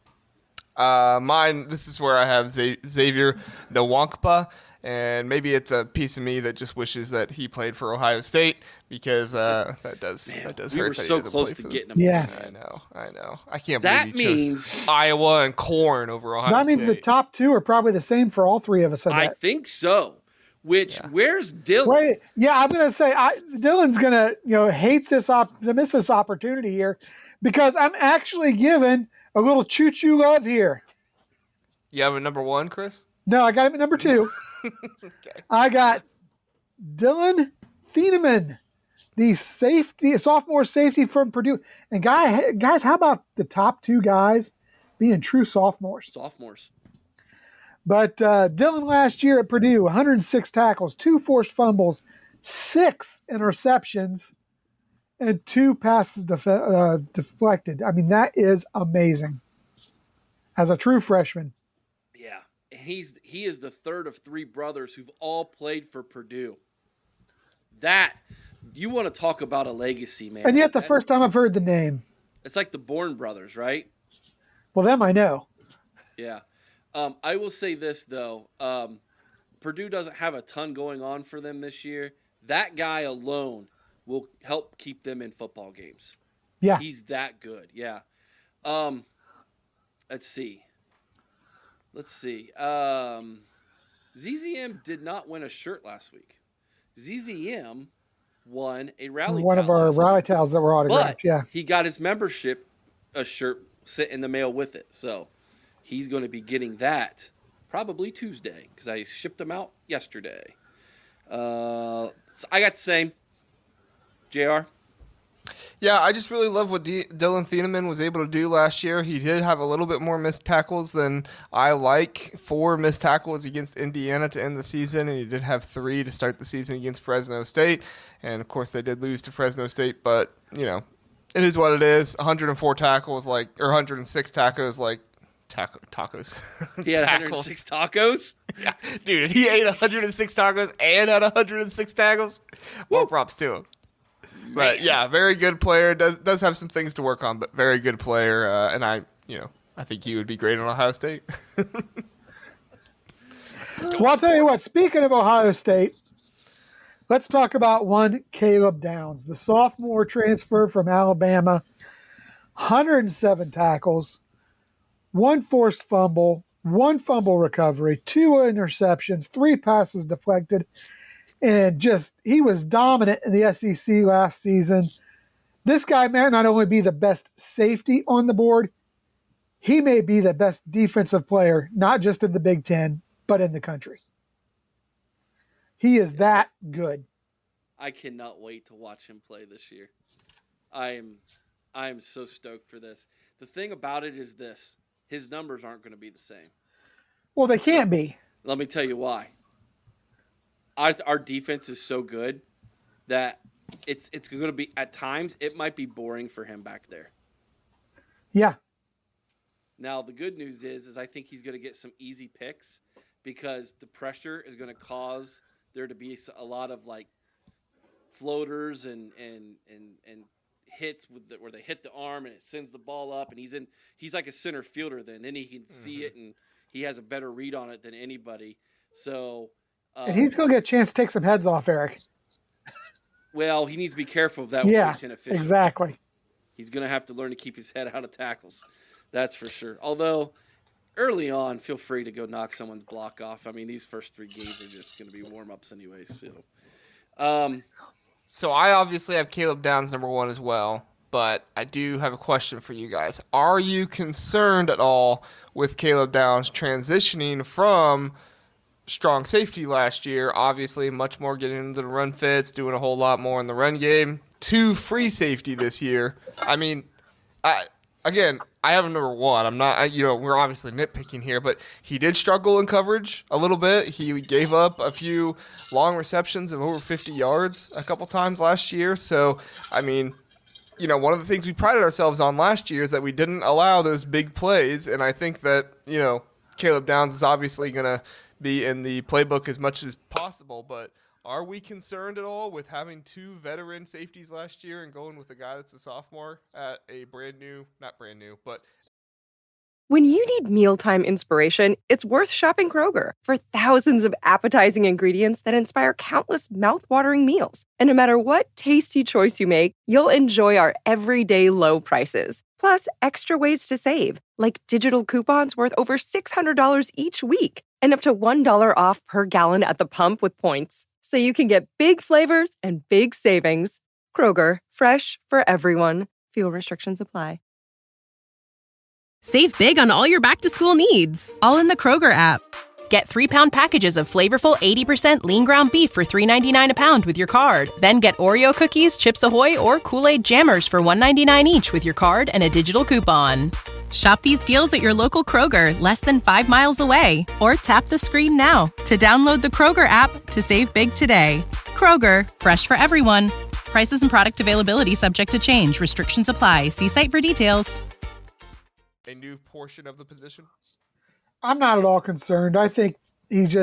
Mine, this is where I have Xavier Nwankpa, and maybe it's a piece of me that just wishes that he played for Ohio State because that does Man, hurt. we were that he so doesn't close play to for getting him. Yeah. I know. I can't That believe he means chose Iowa and Corn over Ohio That means State. the top two are probably the same for all three of us. I think so. Which where's Dylan? Wait, yeah, I'm gonna say Dylan's gonna hate to miss this opportunity here because I'm actually giving a little choo-choo love here. You have a number one, Chris? No, I got him at number 2. Okay. I got Dylan Thieneman, the sophomore safety from Purdue. And guys, how about the top 2 guys being true sophomores? Sophomores. But Dylan last year at Purdue, 106 tackles, 2 forced fumbles, 6 interceptions, and 2 passes deflected. I mean, that is amazing. As a true freshman. Yeah. He is the third of 3 brothers who've all played for Purdue. That you want to talk about a legacy, man. And yet the first time I've heard the name. It's like the Bourne brothers, right? Well, them I know. Yeah. I will say this, though. Purdue doesn't have a ton going on for them this year. That guy alone will help keep them in football games. Yeah. He's that good. Yeah. Let's see. ZZM did not win a shirt last week. ZZM won a rally One towel of our last rally week. towels that were autographed. But Yeah. he got his membership a shirt sent in the mail with it. So he's going to be getting that probably Tuesday because I shipped them out yesterday. So I got the same. JR? Yeah, I just really love what Dylan Thieneman was able to do last year. He did have a little bit more missed tackles than I like. 4 missed tackles against Indiana to end the season, and he did have 3 to start the season against Fresno State. And, of course, they did lose to Fresno State, but, it is what it is. 104 tackles, or 106 tacos, tacos. He had 106 tacos? Yeah. Dude, if he ate 106 tacos and had 106 tackles, well, props to him. But yeah, very good player. Does have some things to work on, but very good player. And I think he would be great on Ohio State. Well, I'll tell you what. Speaking of Ohio State, let's talk about one Caleb Downs, the sophomore transfer from Alabama. 107 tackles, 1 forced fumble, 1 fumble recovery, 2 interceptions, 3 passes deflected. And he was dominant in the SEC last season. This guy may not only be the best safety on the board, he may be the best defensive player, not just in the Big Ten, but in the country. He is that good. I cannot wait to watch him play this year. I am so stoked for this. The thing about it is this. His numbers aren't going to be the same. Well, they can't be. Let me tell you why. Our defense is so good that it's going to be, at times, it might be boring for him back there. Yeah. Now, the good news is I think he's going to get some easy picks because the pressure is going to cause there to be a lot of floaters and hits where they hit the arm and it sends the ball up and he's like a center fielder then he can see it and he has a better read on it than anybody. So and he's going to get a chance to take some heads off, Eric. Well, he needs to be careful of that. Yeah, with Big Ten officials. Exactly. He's going to have to learn to keep his head out of tackles. That's for sure. Although, early on, feel free to go knock someone's block off. I mean, these first 3 games are just going to be warm-ups anyways. So I obviously have Caleb Downs number 1 as well, but I do have a question for you guys. Are you concerned at all with Caleb Downs transitioning from strong safety last year, obviously much more getting into the run fits, doing a whole lot more in the run game, to free safety this year. I mean, I have him number one. I'm not, we're obviously nitpicking here, but he did struggle in coverage a little bit. He gave up a few long receptions of over 50 yards a couple times last year. So, I mean, one of the things we prided ourselves on last year is that we didn't allow those big plays. And I think that, Caleb Downs is obviously going to be in the playbook as much as possible. But are we concerned at all with having two veteran safeties last year and going with a guy that's a sophomore at a not brand new, but When you need mealtime inspiration, it's worth shopping Kroger for thousands of appetizing ingredients that inspire countless mouth-watering meals. And no matter what tasty choice you make, you'll enjoy our everyday low prices. Plus, extra ways to save, like digital coupons worth over $600 each week and up to $1 off per gallon at the pump with points. So you can get big flavors and big savings. Kroger, fresh for everyone. Fuel restrictions apply. Save big on all your back-to-school needs, all in the Kroger app. Get 3-pound packages of flavorful 80% lean ground beef for $3.99 a pound with your card. Then get Oreo cookies, Chips Ahoy, or Kool-Aid jammers for $1.99 each with your card and a digital coupon. Shop these deals at your local Kroger, less than 5 miles away. Or tap the screen now to download the Kroger app to save big today. Kroger, fresh for everyone. Prices and product availability subject to change. Restrictions apply. See site for details. A new portion of the position? I'm not at all concerned. I think he's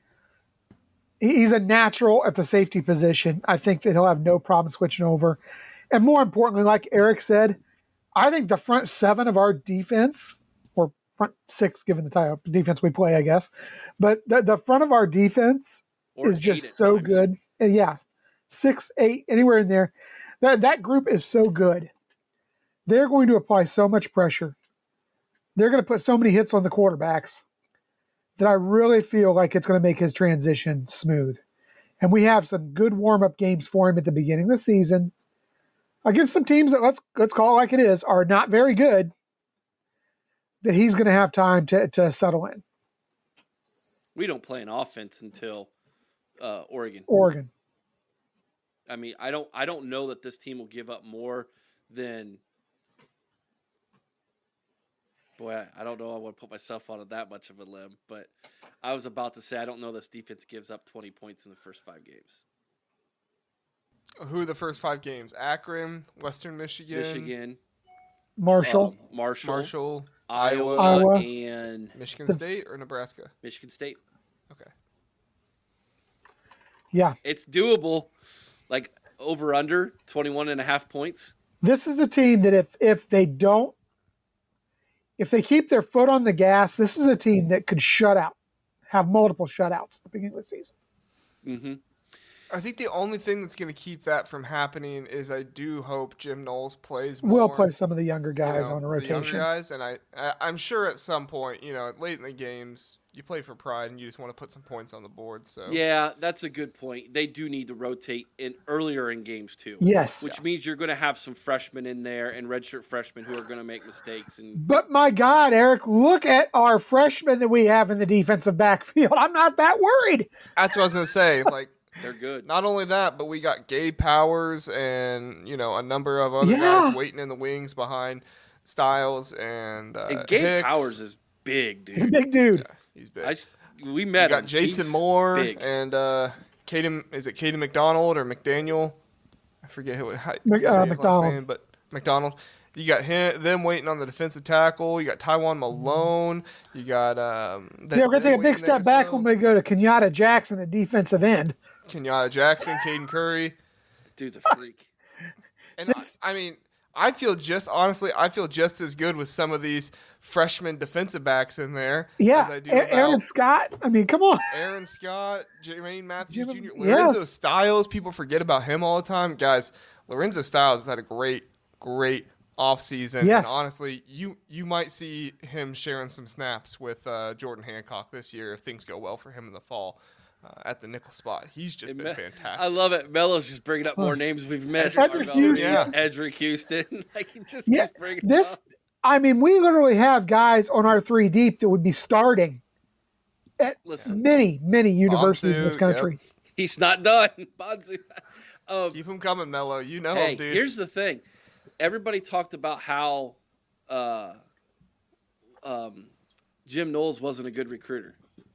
a natural at the safety position. I think that he'll have no problem switching over. And more importantly, like Eric said, I think the front seven of our defense, or front six, given the type of defense we play, I guess, but the front of our defense is just so good. And yeah, 6, 8, anywhere in there. That group is so good. They're going to apply so much pressure. They're going to put so many hits on the quarterbacks that I really feel like it's going to make his transition smooth. And we have some good warm-up games for him at the beginning of the season against some teams that, let's call it like it is, are not very good, that he's going to have time to settle in. We don't play an offense until Oregon. I mean, I don't know that this team will give up more than... Boy, I don't know I want to put myself on that much of a limb, but I was about to say I don't know this defense gives up 20 points in the first 5 games. Who are the first 5 games? Akron, Western Michigan, Marshall, Iowa, and Michigan State or Nebraska? Michigan State. Okay. Yeah. It's doable, like over under 21.5 points. This is a team that if they keep their foot on the gas, this is a team that could have multiple shutouts at the beginning of the season. Mm-hmm. I think the only thing that's going to keep that from happening is I do hope Jim Knowles plays more. We'll play some of the younger guys on a rotation. The younger guys, and I'm sure at some point, late in the games, you play for pride and you just want to put some points on the board. So yeah, that's a good point. They do need to rotate earlier in games too. Yes, which means you're going to have some freshmen in there and redshirt freshmen who are going to make mistakes. But my God, Eric, look at our freshmen that we have in the defensive backfield. I'm not that worried. That's what I was going to say. Like, they're good. Not only that, but we got Gabe Powers and a number of other guys waiting in the wings behind Styles and Gabe Hicks. Powers is big, dude. He's a big dude. Yeah, he's big. We met him. Got Jason Moore big. and Caden. Is it Caden McDonald or McDaniel? I forget how his McDonald. last name, but McDonald. You got them waiting on the defensive tackle. You got Tywan Malone. You got we're gonna take a big step back when we go to Kenyatta Jackson at defensive end. Kenyatta Jackson, Caden Curry. Dude's a freak. And I feel just as good with some of these freshman defensive backs in there. Yeah, as I do Aaron Scott. I mean, come on. Aaron Scott, Jermaine Matthews Jr., Yes. Lorenzo Styles. People forget about him all the time. Guys, Lorenzo Styles has had a great offseason. Yes. And honestly, you might see him sharing some snaps with Jordan Hancock this year if things go well for him in the fall. At the nickel spot. He's just been fantastic. I love it. Melo's just bringing up more names we've met. Edric Houston. Edric Houston. Like, he just keeps bringing up. I mean, we literally have guys on our 3 deep that would be starting at Listen. many universities in this Bonsu, country. He's not done. Bonsu. Keep him coming, Mello. You know Hey, him, dude. here's the thing. Everybody talked about how Jim Knowles wasn't a good recruiter.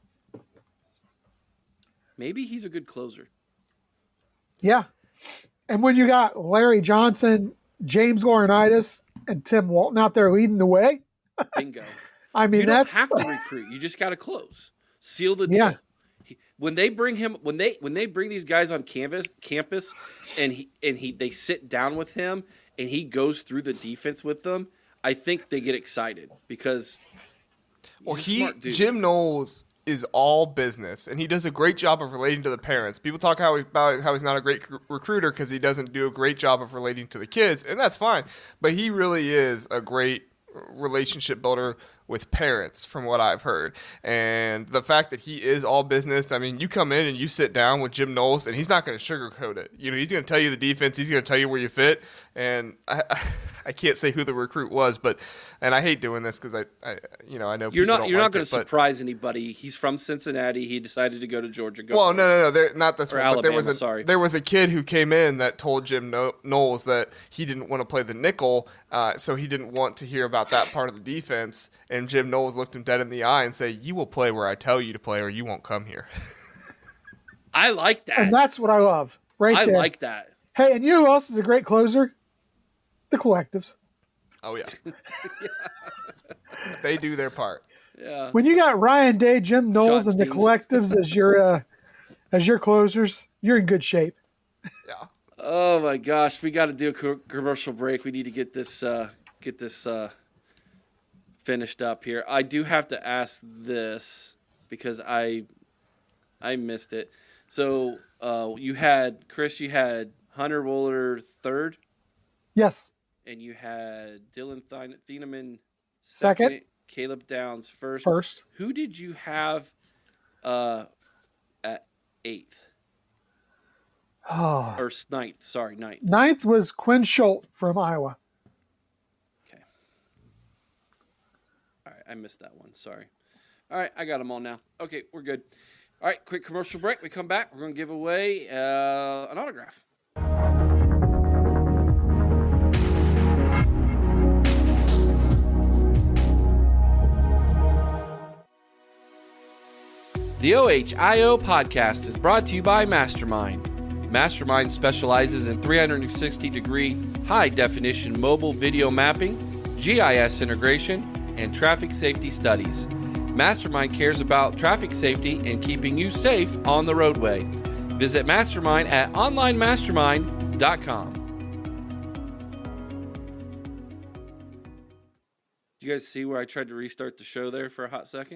Maybe he's a good closer. Yeah. And when you got Larry Johnson, James Laurinaitis, and Tim Walton out there leading the way, Bingo. I mean, You don't that's have to recruit. You just got to close. Seal the deal. Yeah. When they bring him, when they bring these guys on campus, and they sit down with him and he goes through the defense with them, I think they get excited because Well, he's a smart dude. Jim Knowles is all business, and he does a great job of relating to the parents. People talk about how he's not a great recruiter because he doesn't do a great job of relating to the kids, and that's fine. But he really is a great relationship builder with parents, from what I've heard. And the fact that he is all business, I mean, you come in and you sit down with Jim Knowles, and he's not going to sugarcoat it. You know, he's going to tell you the defense, he's going to tell you where you fit. And I can't say who the recruit was, and I hate doing this because I know You're not don't going like to it, but- surprise anybody. He's from Cincinnati. He decided to go to Georgia. Go Well, for it. no, not this Or one. But Alabama, there was a kid who came in that told Jim Knowles that he didn't want to play the nickel, so he didn't want to hear about that part of the defense. And Jim Knowles looked him dead in the eye and said, "You will play where I tell you to play, or you won't come here." I like that. and that's what I love right I there. like that. Hey, and you know who else is a great closer? The collectives. Oh yeah, they do their part. Yeah. When you got Ryan Day, Jim Knowles, and the Schottensteins. collectives as your closers, you're in good shape. Yeah. Oh my gosh, we got to do a commercial break. We need to get this finished up here. I do have to ask this because I missed it. So you had Hunter Wooler third, Yes. and you had Dylan Thieneman Second. Caleb Downs first. Who did you have at eighth Oh. or ninth? Sorry, ninth. Ninth was Quinn Schultz from Iowa. Okay. All right, I missed that one. Sorry. All right, I got them all now. Okay, we're good. All right, quick commercial break. We come back. We're going to give away an autograph. The OHIO podcast is brought to you by Mastermind. Mastermind specializes in 360-degree high-definition mobile video mapping, GIS integration, and traffic safety studies. Mastermind cares about traffic safety and keeping you safe on the roadway. Visit Mastermind at onlinemastermind.com. You guys see where I tried to restart the show there for a hot second?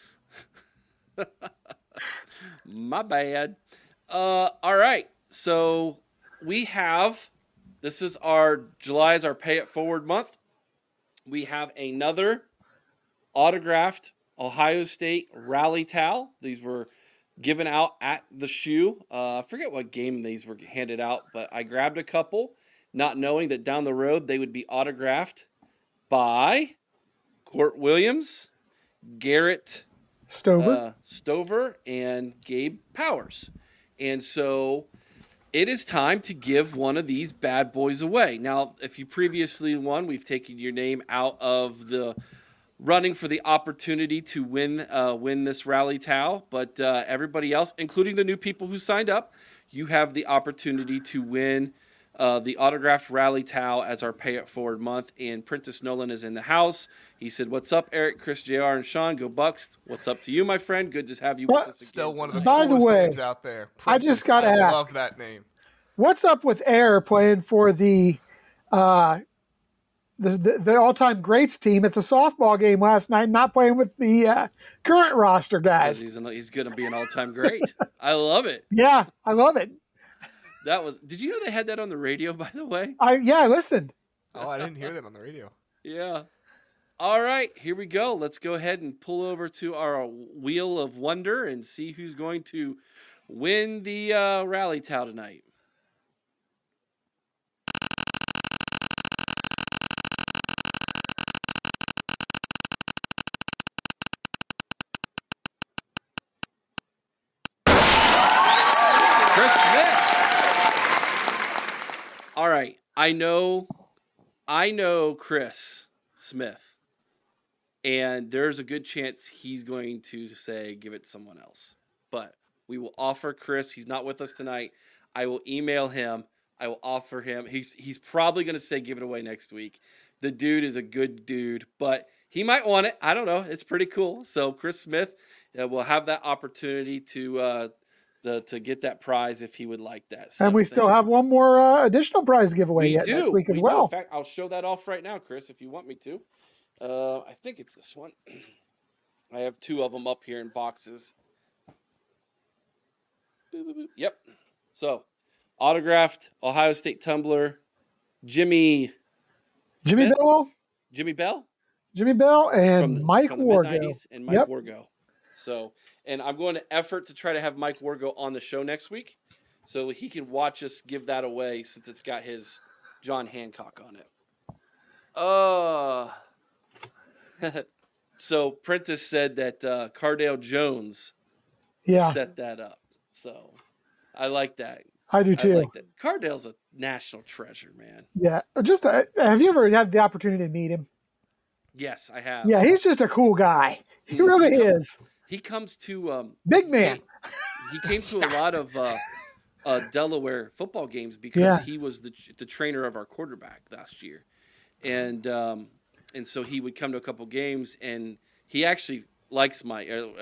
My bad. All right. So this is July is our Pay It Forward month. We have another autographed Ohio State rally towel. These were given out at the shoe. I forget what game these were handed out, but I grabbed a couple, not knowing that down the road they would be autographed by Court Williams, Garrett Stover, and Gabe Powers. And so it is time to give one of these bad boys away. Now, if you previously won, we've taken your name out of the running for the opportunity to win this rally towel. But everybody else, including the new people who signed up, you have the opportunity to win the autographed rally towel as our Pay It Forward month. And Prentice Nolan is in the house. He said, "What's up, Eric, Chris, JR, and Sean? Go Bucks. What's up to you, my friend? Good to have you with us again." Still one of the By the coolest way, names out there. I just gotta I ask. love that name. What's up with Air playing for the all-time greats team at the softball game last night, not playing with the current roster guys? Because he's going to be an all-time great. I love it. Yeah, I love it. Did you know they had that on the radio, by the way? I listened. Oh, I didn't hear that on the radio. Yeah. All right, here we go. Let's go ahead and pull over to our Wheel of Wonder and see who's going to win the rally towel tonight. I know Chris Smith, and there's a good chance he's going to say give it to someone else. But we will offer Chris. He's not with us tonight. I will email him. I will offer him. He's probably going to say give it away next week. The dude is a good dude, but he might want it. I don't know. It's pretty cool. So Chris Smith will have that opportunity to get that prize if he would like that. So and we still have one more additional prize giveaway next week as well. In fact, I'll show that off right now, Chris, if you want me to. I think it's this one. I have 2 of them up here in boxes. Boop, boop, boop. Yep. So, autographed Ohio State tumbler, Jimmy Bell? Jimmy Bell? Jimmy Bell and Mike from the Wargo. mid-90s and Mike Wargo. So, and I'm going to effort to try to have Mike Wargo on the show next week so he can watch us give that away since it's got his John Hancock on it. So Prentice said that Cardale Jones set that up. So I like that. I do too. I like that. Cardale's a national treasure, man. Yeah. Just have you ever had the opportunity to meet him? Yes, I have. Yeah, he's just a cool guy. He really is. He comes to big man. He came to a lot of Delaware football games because he was the trainer of our quarterback last year, and so he would come to a couple games, and he actually liked my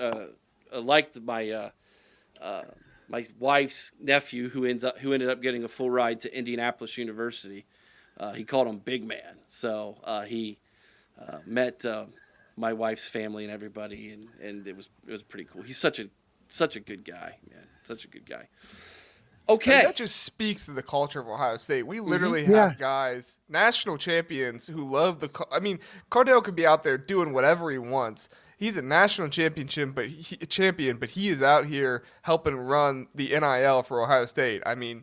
wife's nephew who ended up getting a full ride to Indianapolis University. He called him Big Man, so he met my wife's family and everybody, and it was pretty cool. He's such a good guy, man. Such a good guy. Okay. And that just speaks to the culture of Ohio State. We literally have guys, national champions, who love Cardale could be out there doing whatever he wants. He's a national champion, but he is out here helping run the NIL for Ohio State. I mean,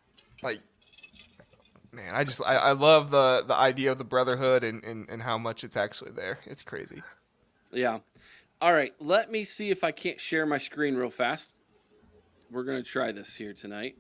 man, I love the idea of the brotherhood and how much it's actually there. It's crazy. Yeah. All right. Let me see if I can't share my screen real fast. We're going to try this here tonight.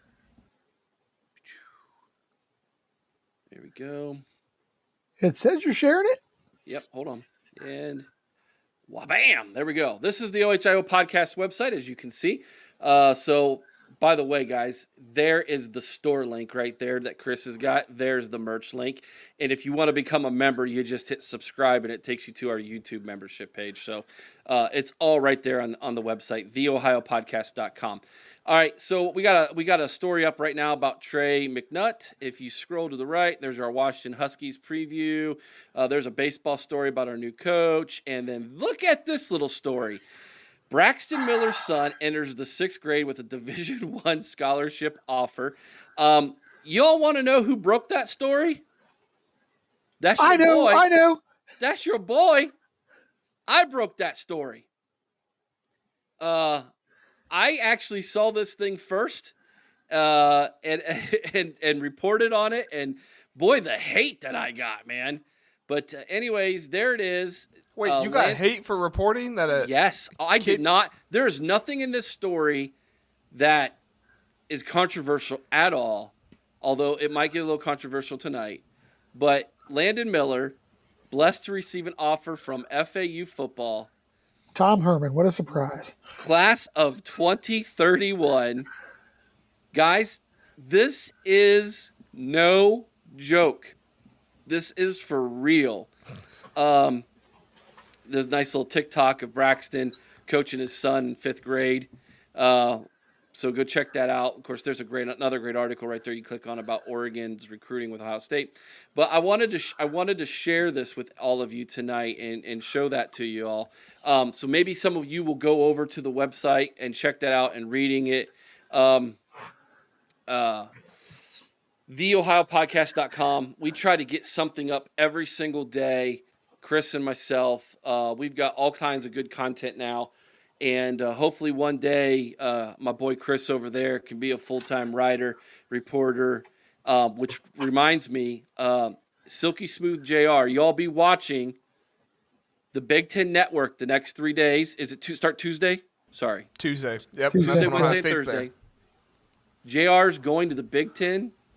There we go. It says you're sharing it? Yep. Hold on. And wha-bam! There we go. This is the OHIO podcast website, as you can see. So, by the way, guys, there is the store link right there that Chris has got. There's the merch link. And if you want to become a member, you just hit subscribe, and it takes you to our YouTube membership page. So it's all right there on the website, theohiopodcast.com. All right, so we got a story up right now about Trey McNutt. If you scroll to the right, there's our Washington Huskies preview. There's a baseball story about our new coach. And then look at this little story. Braxton Miller's son enters the 6th grade with a Division I scholarship offer. Y'all want to know who broke that story? That's your boy. I know. That's your boy. I broke that story. I actually saw this thing first and reported on it. And boy, the hate that I got, man. But anyways, there it is. Wait, you got hate for reporting that? Yes, I did not. There is nothing in this story that is controversial at all, although it might get a little controversial tonight. But Landon Miller, blessed to receive an offer from FAU football. Tom Herman, what a surprise. Class of 2031. Guys, this is no joke. This is for real. There's a nice little TikTok of Braxton coaching his son in 5th grade. So go check that out. Of course, there's another great article right there you click on about Oregon's recruiting with Ohio State. But I wanted to share this with all of you tonight and show that to you all. So maybe some of you will go over to the website and check that out and reading it. TheOhioPodcast.com. We try to get something up every single day. Chris and myself, we've got all kinds of good content now, and hopefully one day my boy Chris over there can be a full-time writer, reporter, which reminds me, Silky Smooth JR, y'all be watching the Big Ten Network the next 3 days. Is it start Tuesday? Sorry. Tuesday. Yep. Tuesday, Wednesday, Thursday. JR's going to the Big Ten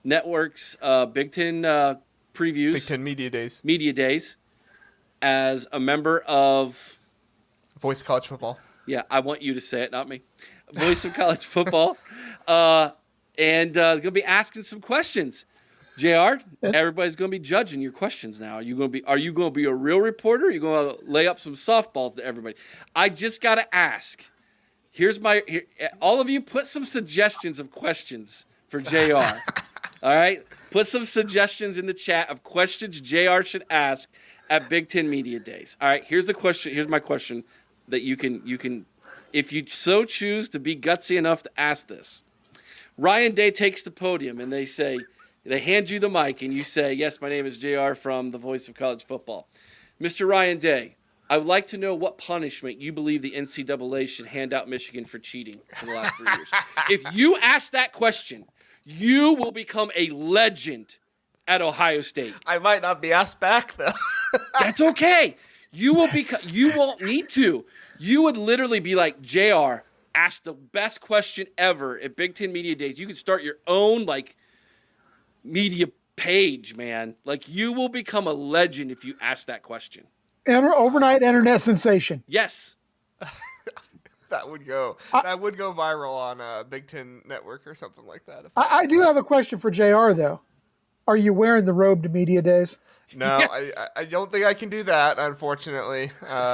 Network's Big Ten previews, Big Ten Media Days, as a member of Voice of College Football. Yeah, I want you to say it, not me. Voice of College Football, and going to be asking some questions. JR, everybody's going to be judging your questions now. Are you going to be a real reporter? Or are you going to lay up some softballs to everybody? I just got to ask. All of you put some suggestions of questions for JR. All right? Put some suggestions in the chat of questions JR should ask at Big Ten Media Days. All right, here's the question. Here's my question that you can, if you so choose to be gutsy enough to ask this. Ryan Day takes the podium and they hand you the mic and you say, yes, my name is JR from the Voice of College Football. Mr. Ryan Day, I would like to know what punishment you believe the NCAA should hand out Michigan for cheating for the last 3 years. If you ask that question, you will become a legend at Ohio State. I might not be asked back, though. That's okay. You won't need to. You would literally be like, JR, ask the best question ever at Big Ten Media Days. You could start your own, media page, man. You will become a legend if you ask that question. Overnight internet sensation. Yes. That would go viral on Big Ten Network or something like that. I do have a question for JR, though. Are you wearing the robe to Media Days? No, yes. I don't think I can do that, unfortunately.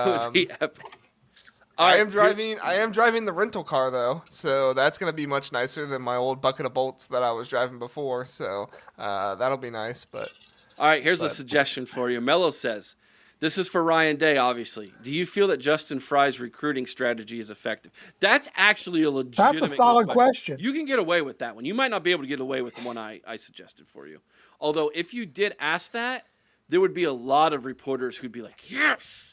I am driving the rental car, though, so that's going to be much nicer than my old bucket of bolts that I was driving before, so that'll be nice. But all right, here's a suggestion for you. Mello says, this is for Ryan Day, obviously. Do you feel that Justin Fry's recruiting strategy is effective? That's actually a legitimate That's a solid question. You can get away with that one. You might not be able to get away with the one I suggested for you. Although, if you did ask that, there would be a lot of reporters who'd be like, yes!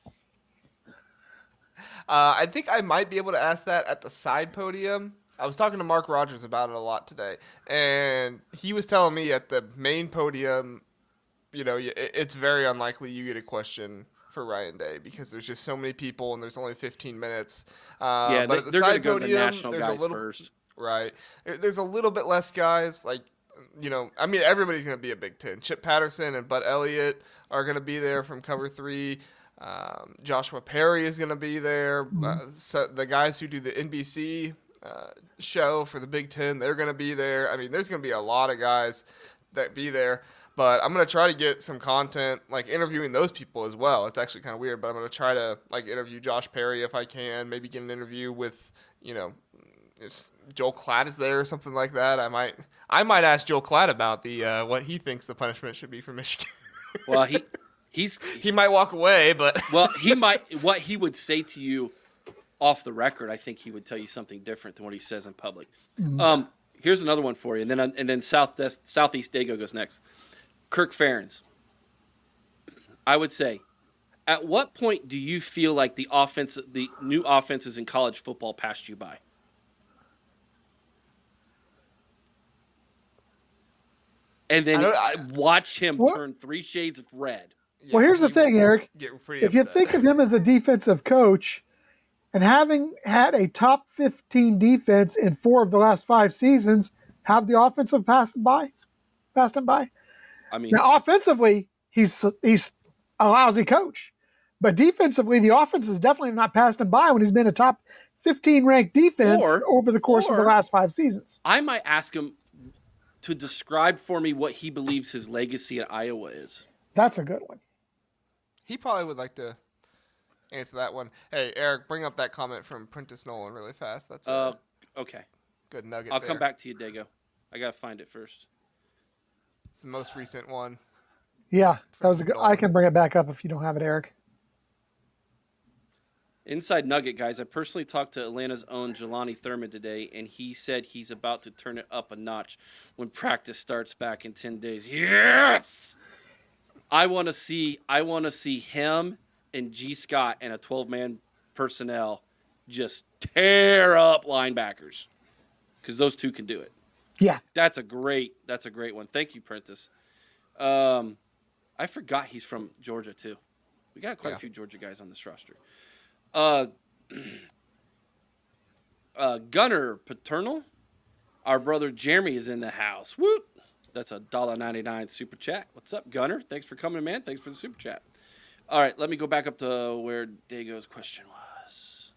I think I might be able to ask that at the side podium. I was talking to Mark Rogers about it a lot today, and he was telling me at the main podium, it's very unlikely you get a question for Ryan Day because there's just so many people and there's only 15 minutes. But at the they're going to go to the national guys first. Right. There's a little bit less guys. Everybody's going to be a Big Ten. Chip Patterson and Bud Elliott are going to be there from Cover 3. Joshua Perry is going to be there. So the guys who do the NBC show for the Big Ten, they're going to be there. There's going to be a lot of guys that be there. But I'm going to try to get some content, interviewing those people as well. It's actually kind of weird, but I'm going to try to, interview Josh Perry if I can. Maybe get an interview with, if Joel Klatt is there or something like that. I might ask Joel Klatt about the what he thinks the punishment should be for Michigan. Well, he might walk away, but he might. What he would say to you off the record, I think he would tell you something different than what he says in public. Here's another one for you, and then Southeast Dago goes next. Kirk Ferentz. I would say, at what point do you feel like the new offenses in college football passed you by? And then watch him turn 3 shades of red. Well, here's the thing, Eric. If you think of him as a defensive coach and having had a top 15 defense in 4 of the last 5 seasons, have the offensive passed him by? Now, offensively, he's a lousy coach. But defensively, the offense has definitely not passed him by when he's been a top 15 ranked defense over the course of the last 5 seasons. I might ask him to describe for me what he believes his legacy at Iowa is. That's a good one. He probably would like to answer that one. Hey, Eric, bring up that comment from Prentice Nolan really fast. That's okay. Good nugget. I'll come back to you, Dago. I gotta find it first. It's the most recent one. Yeah, that was a good. I can bring it back up if you don't have it, Eric. Inside nugget, guys. I personally talked to Atlanta's own Jelani Thurman today, and he said he's about to turn it up a notch when practice starts back in 10 days. Yes! I want to see him and G. Scott and a 12-man personnel just tear up linebackers because those two can do it. Yeah, that's a great one. Thank you, Prentice. I forgot he's from Georgia too. We got quite a few Georgia guys on this roster. Gunnar Paternal, our brother Jeremy is in the house. Whoop! That's a $1.99 super chat. What's up, Gunner? Thanks for coming, man. Thanks for the super chat. All right, let me go back up to where Dago's question was.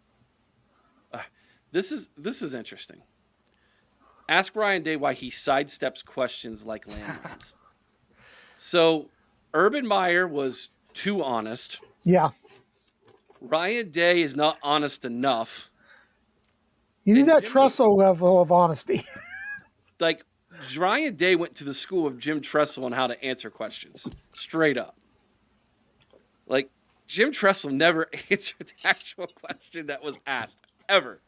This is interesting. Ask Ryan Day why he sidesteps questions like landmines. So, Urban Meyer was too honest. Yeah. Ryan Day is not honest enough. You need And that Jimmy- Tressel level of honesty. Like, Ryan Day went to the school of Jim Tressel on how to answer questions. Straight up. Like, Jim Tressel never answered the actual question that was asked, ever.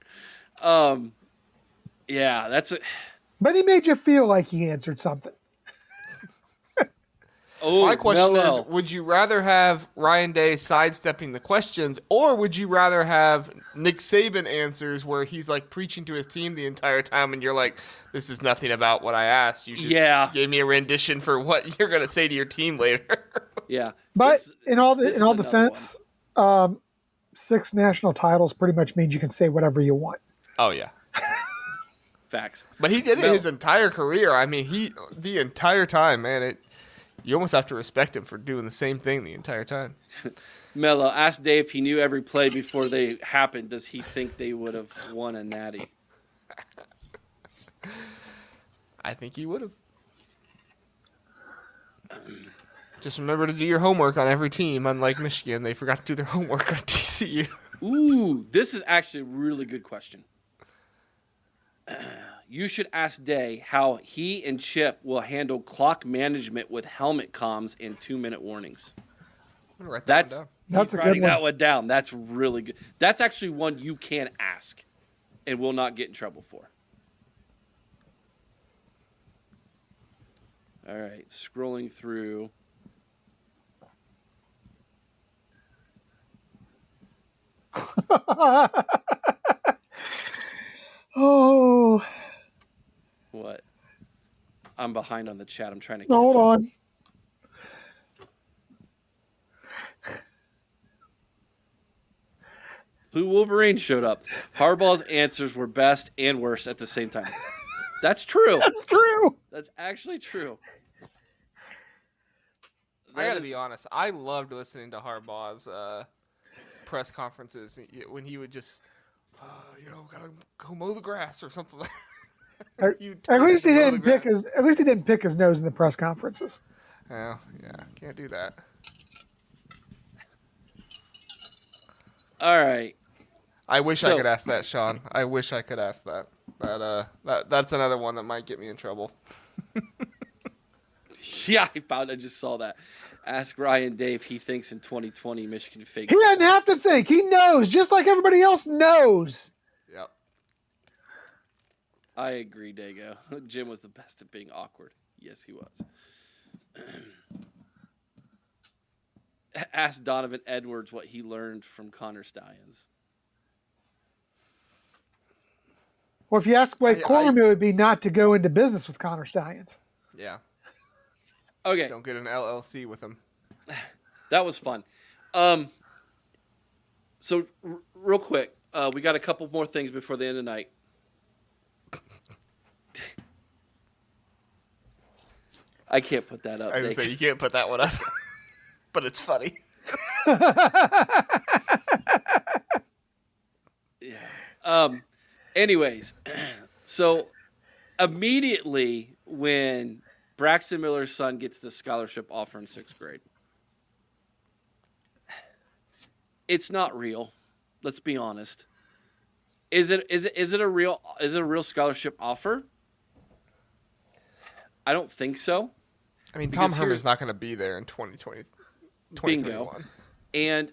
Yeah, that's it. But he made you feel like he answered something. Oh, My question Mello. is, would you rather have Ryan Day sidestepping the questions, or would you rather have Nick Saban answers where he's like preaching to his team the entire time and you're like, this is nothing about what I asked. You just gave me a rendition for what you're going to say to your team later. Yeah. But This in all is another defense, 6 national titles pretty much means you can say whatever you want. Oh, yeah. Facts. But he did it his entire career. I mean, the entire time, man, you almost have to respect him for doing the same thing the entire time. Mello, ask Dave if he knew every play before they happened. Does he think they would have won a natty? I think he would have. Just remember to do your homework on every team. Unlike Michigan, they forgot to do their homework on TCU. Ooh, this is actually a really good question. You should ask Day how he and Chip will handle clock management with helmet comms and 2-minute warnings. I'm gonna write that one down. That's He's a good writing one. that one down. That's really good. That's actually one you can ask and will not get in trouble for. All right, scrolling through. Oh, What? I'm behind on the chat. I'm trying to. hold on. Blue Wolverine showed up. Harbaugh's answers were best and worst at the same time. That's true. That's true. That's actually true. I gotta be honest. I loved listening to Harbaugh's press conferences when he would just, gotta go mow the grass or something like that. At least he didn't pick his nose in the press conferences. Oh, yeah, can't do that. All right. I wish I could ask that, Sean. I wish I could ask that. That's another one that might get me in trouble. Yeah, I just saw that. Ask Ryan Dave. He thinks in 2020 Michigan fake. He doesn't have to think. He knows, just like everybody else knows. Yep. I agree, Dago. Jim was the best at being awkward. Yes, he was. Ask Donovan Edwards what he learned from Connor Stallions. Well, if you ask Blake Corum, it would be not to go into business with Connor Stallions. Yeah. Okay. Don't get an LLC with him. That was fun. So, real quick, we got a couple more things before the end of the night. I can't put that up. I was going to say, you can't put that one up. But it's funny. Yeah. Anyways, so immediately when Braxton Miller's son gets the scholarship offer in 6th grade, it's not real. Let's be honest. Is it a real scholarship offer? I don't think so. I mean, Tom Herman's not going to be there in 2020. Bingo. And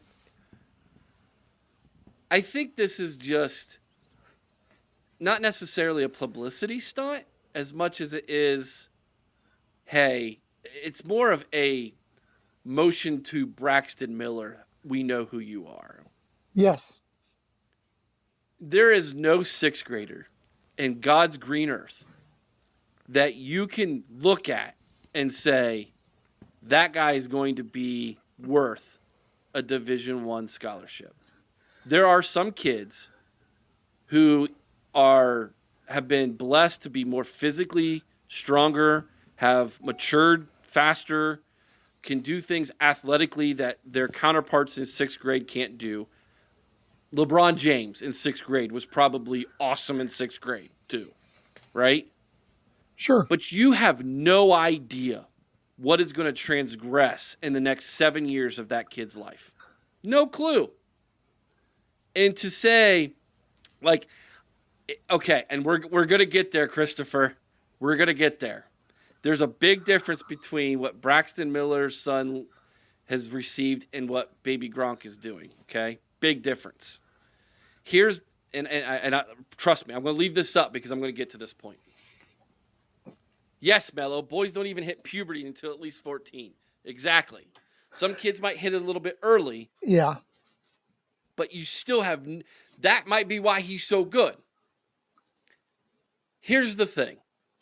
I think this is just not necessarily a publicity stunt as much as it is, hey, it's more of a motion to Braxton Miller. We know who you are. Yes. There is no 6th grader in God's green earth that you can look at and say, that guy is going to be worth a Division I scholarship. There are some kids who have been blessed to be more physically stronger, have matured faster, can do things athletically that their counterparts in 6th grade can't do. LeBron James in 6th grade was probably awesome in 6th grade too, right? Sure. But you have no idea what is going to transgress in the next 7 years of that kid's life. No clue. And to say, like, okay, and we're going to get there, Christopher. We're going to get there. There's a big difference between what Braxton Miller's son has received and what Baby Gronk is doing, okay? Big difference. Here's, and trust me, I'm going to leave this up because I'm going to get to this point. Yes, Mello, boys don't even hit puberty until at least 14. Exactly. Some kids might hit it a little bit early. Yeah. But you still have, that might be why he's so good. Here's the thing.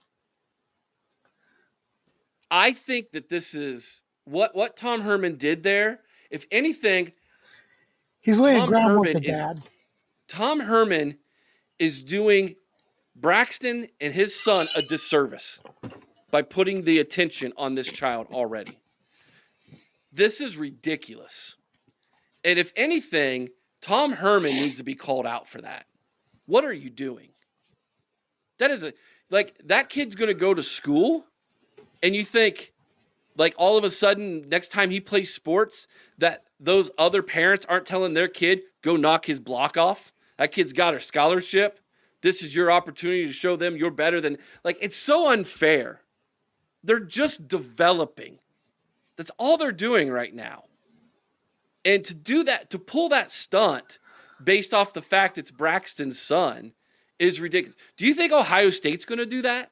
I think that this is what Tom Herman did there. If anything, he's laying groundwork to Dad. Tom Herman is doing Braxton and his son a disservice by putting the attention on this child already. This is ridiculous. And if anything, Tom Herman needs to be called out for that. What are you doing? That is that kid's going to go to school and you think like all of a sudden next time he plays sports that those other parents aren't telling their kid, go knock his block off. That kid's got a scholarship. This is your opportunity to show them you're better than, like, it's so unfair. They're just developing. That's all they're doing right now. And to do that, to pull that stunt based off the fact it's Braxton's son is ridiculous. Do you think Ohio State's going to do that?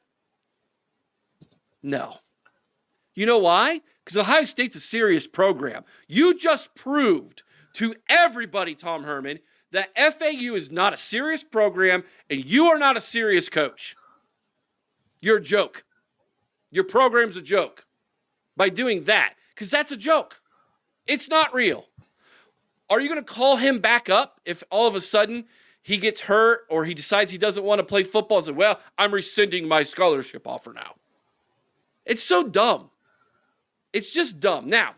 No. You know why? Because Ohio State's a serious program. You just proved to everybody, Tom Herman, that FAU is not a serious program and you are not a serious coach. You're a joke. Your program's a joke by doing that, because that's a joke. It's not real. Are you going to call him back up if all of a sudden he gets hurt or he decides he doesn't want to play football and say, well, I'm rescinding my scholarship offer now? It's so dumb. It's just dumb. Now,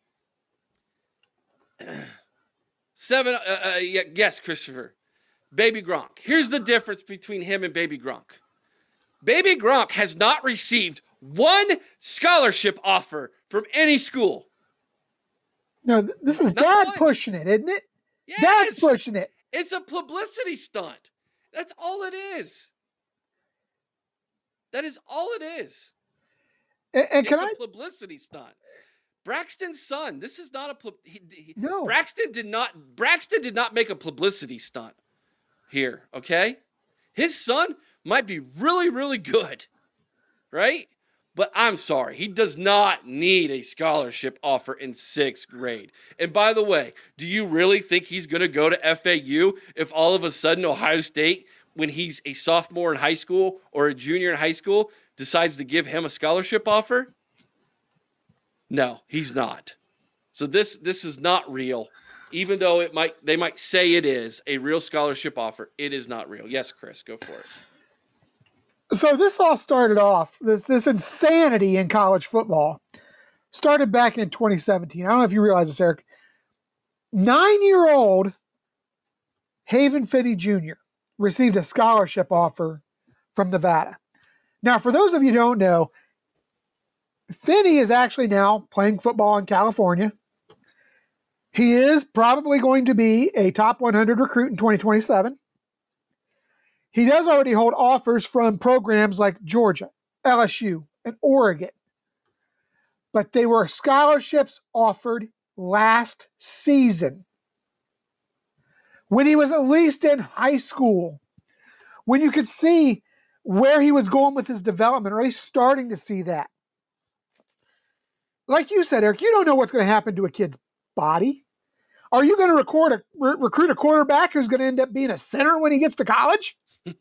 yes, Christopher. Baby Gronk. Here's the difference between him and Baby Gronk. Baby Gronk has not received one scholarship offer from any school. No, this is Dad pushing it, isn't it? Yes. Dad's pushing it. It's a publicity stunt. That's all it is. That is all it is. And it's a publicity stunt. Braxton's son. This is not a. No. Braxton did not make a publicity stunt here. Okay, his son might be really, really good, right? But I'm sorry, he does not need a scholarship offer in 6th grade. And by the way, do you really think he's going to go to FAU if all of a sudden Ohio State, when he's a sophomore in high school or a junior in high school, decides to give him a scholarship offer? No, he's not. So this is not real. Even though they might say it is a real scholarship offer, it is not real. Yes, Chris, go for it. So this all started off, this insanity in college football started back in 2017. I don't know if you realize this, Eric. 9-year-old Haven Finney Jr. received a scholarship offer from Nevada. Now, for those of you who don't know, Finney is actually now playing football in California. He is probably going to be a top 100 recruit in 2027. He does already hold offers from programs like Georgia, LSU, and Oregon. But they were scholarships offered last season, when he was at least in high school, when you could see where he was going with his development, or at least starting to see that. Like you said, Eric, you don't know what's going to happen to a kid's body. Are you going to recruit a quarterback who's going to end up being a center when he gets to college?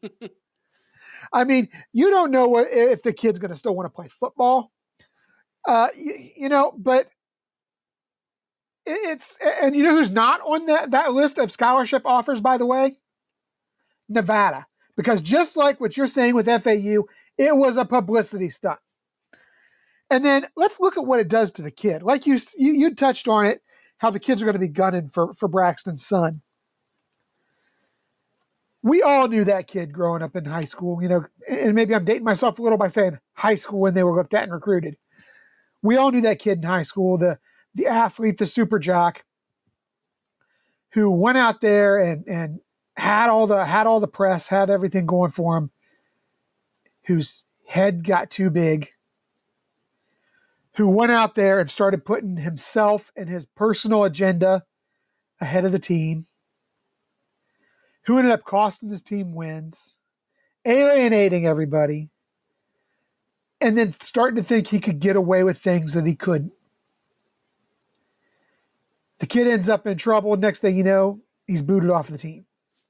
I mean, you don't know if the kid's going to still want to play football. But it's, and you know who's not on that list of scholarship offers, by the way? Nevada. Because just like what you're saying with FAU, it was a publicity stunt. And then let's look at what it does to the kid. Like you touched on it, how the kids are going to be gunning for Braxton's son. We all knew that kid growing up in high school, and maybe I'm dating myself a little by saying high school when they were looked at and recruited. We all knew that kid in high school, the athlete, the super jock, who went out there and had all the press, had everything going for him, whose head got too big, who went out there and started putting himself and his personal agenda ahead of the team, who ended up costing his team wins, alienating everybody, and then starting to think he could get away with things that he couldn't. The kid ends up in trouble. Next thing you know, he's booted off the team.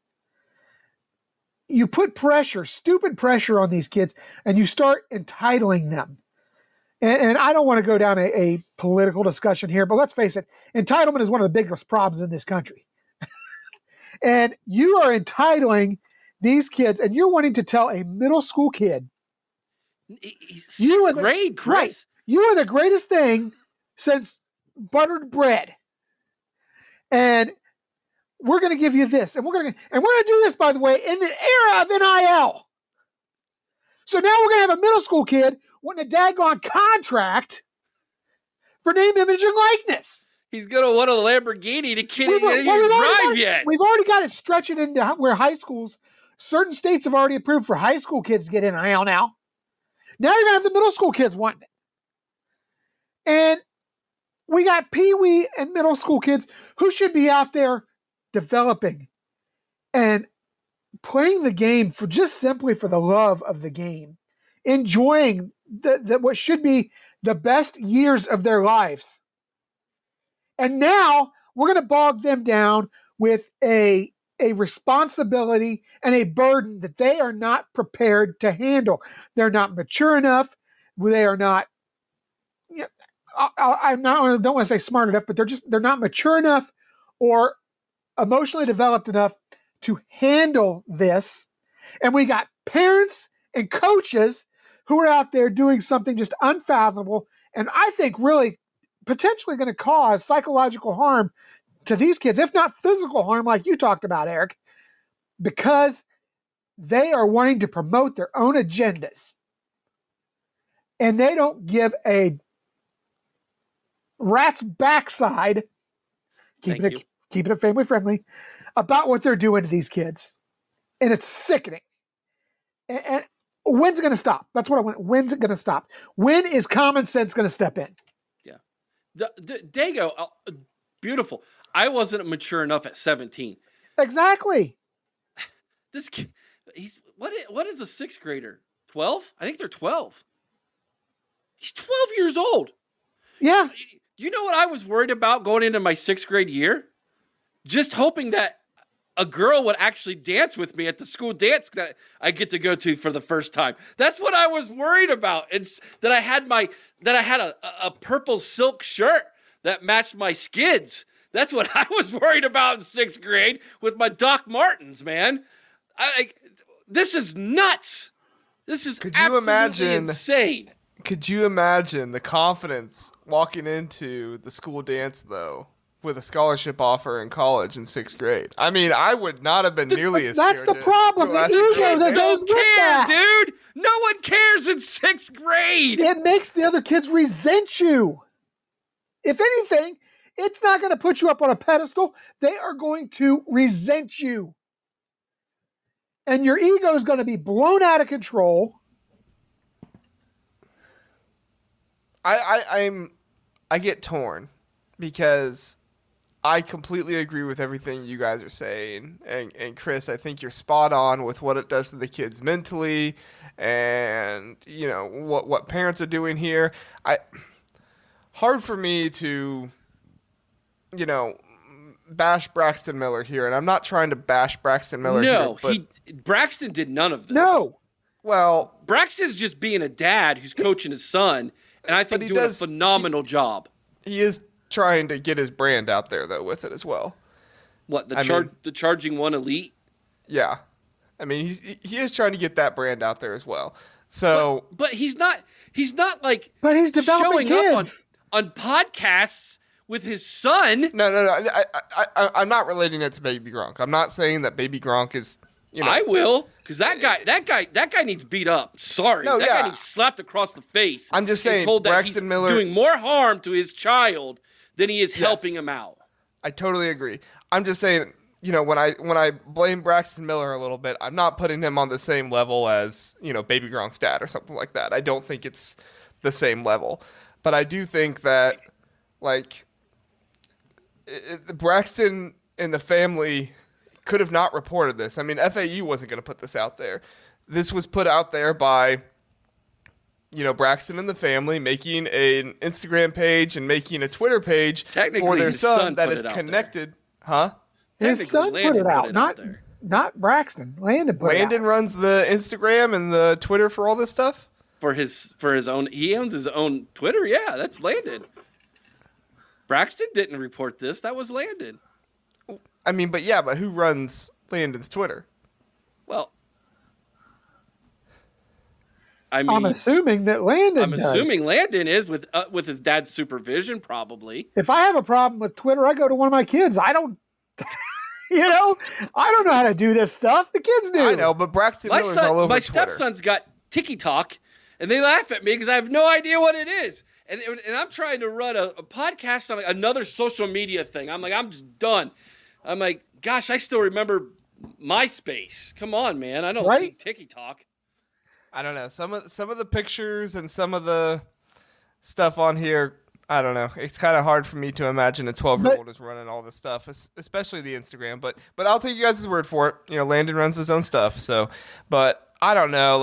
You put pressure, stupid pressure on these kids, and you start entitling them. And I don't want to go down a political discussion here, but let's face it, entitlement is one of the biggest problems in this country. And you are entitling these kids, and you're wanting to tell a middle school kid, sixth grade, Chris. Right, you are the greatest thing since buttered bread. And we're going to give you this, and we're going to do this, by the way, in the era of NIL. So now we're going to have a middle school kid wanting a daggone contract for name, image, and likeness. He's going to want a Lamborghini. The kid ain't even drive yet. We've already got it stretching into where high schools, certain states have already approved for high school kids to get NIL now. Now you're going to have the middle school kids wanting it. And we got peewee and middle school kids who should be out there developing and playing the game for just simply for the love of the game, enjoying what should be the best years of their lives. And now we're going to bog them down with a responsibility and a burden that they are not prepared to handle. They're not mature enough. They are not, I don't want to say smart enough, but they're not mature enough or emotionally developed enough to handle this. And we got parents and coaches who are out there doing something just unfathomable, and I think really potentially going to cause psychological harm to these kids, if not physical harm like you talked about, Eric, because they are wanting to promote their own agendas. And they don't give a rat's backside, keeping it family friendly, about what they're doing to these kids. And it's sickening. And when's it going to stop? That's what I want. When's it going to stop? When is common sense going to step in? Yeah. Dago, beautiful. I wasn't mature enough at 17. Exactly. This kid, what is a sixth grader? 12? I think they're 12. He's 12 years old. Yeah. You know what I was worried about going into my sixth grade year? Just hoping that a girl would actually dance with me at the school dance that I get to go to for the first time. That's what I was worried about. It's that I had a purple silk shirt that matched my skids. That's what I was worried about in sixth grade with my Doc Martens, man. This is nuts. This is absolutely insane. Could you imagine the confidence walking into the school dance, though, with a scholarship offer in college in sixth grade? I mean, I would not have been nearly as scared. That's the problem. The ego that goes with that. Dude. No one cares in sixth grade. It makes the other kids resent you. If anything, it's not going to put you up on a pedestal. They are going to resent you. And your ego is going to be blown out of control. I get torn because I completely agree with everything you guys are saying. And Chris, I think you're spot on with what it does to the kids mentally and, what parents are doing here. Hard for me to, bash Braxton Miller here. And I'm not trying to bash Braxton Miller here. But Braxton did none of this. No. Well, Braxton's just being a dad who's coaching his son. And I think doing a phenomenal job. He is trying to get his brand out there, though, with it as well. What, the Charging One Elite? Yeah. I mean, he is trying to get that brand out there as well. So, but he's not like But he's developing showing kids. up on podcasts with his son. no. I'm not relating it to Baby Gronk. I'm not saying that Baby Gronk is, I will, because that guy needs beat up. Sorry, No, that yeah. guy needs slapped across the face. I'm just and saying, told that Braxton he's Miller- doing more harm to his child than he is Yes. helping him out. I totally agree. I'm just saying, when I blame Braxton Miller a little bit, I'm not putting him on the same level as, Baby Gronk's dad or something like that. I don't think it's the same level. But I do think that, Braxton and the family could have not reported this. I mean, FAU wasn't going to put this out there. This was put out there by, Braxton and the family making an Instagram page and making a Twitter page Technically, for their his son son that put is it out connected. Huh? His Technically, son put Landon it out, put it out there. not Braxton. Landon put Landon it out. runs the Instagram and the Twitter for all this stuff? For his own, he owns his own Twitter. Yeah, that's Landon. Braxton didn't report this. That was Landon. I mean, but who runs Landon's Twitter? Well, I I'm mean, assuming that Landon does. Landon is with his dad's supervision, probably. If I have a problem with Twitter, I go to one of my kids. I don't, I don't know how to do this stuff. The kids do. I know, but Braxton Miller's all over My Twitter. stepson's got TikTok, and they laugh at me because I have no idea what it is. And I'm trying to run a podcast on another social media thing. I'm like, I'm just done. I'm like, gosh, I still remember MySpace. Come on, man. I don't Right? think TikTok. I don't know. Some of the pictures and some of the stuff on here, I don't know. It's kind of hard for me to imagine a 12-year-old is running all this stuff, especially the Instagram. But I'll take you guys' word for it. Landon runs his own stuff. So, but I don't know.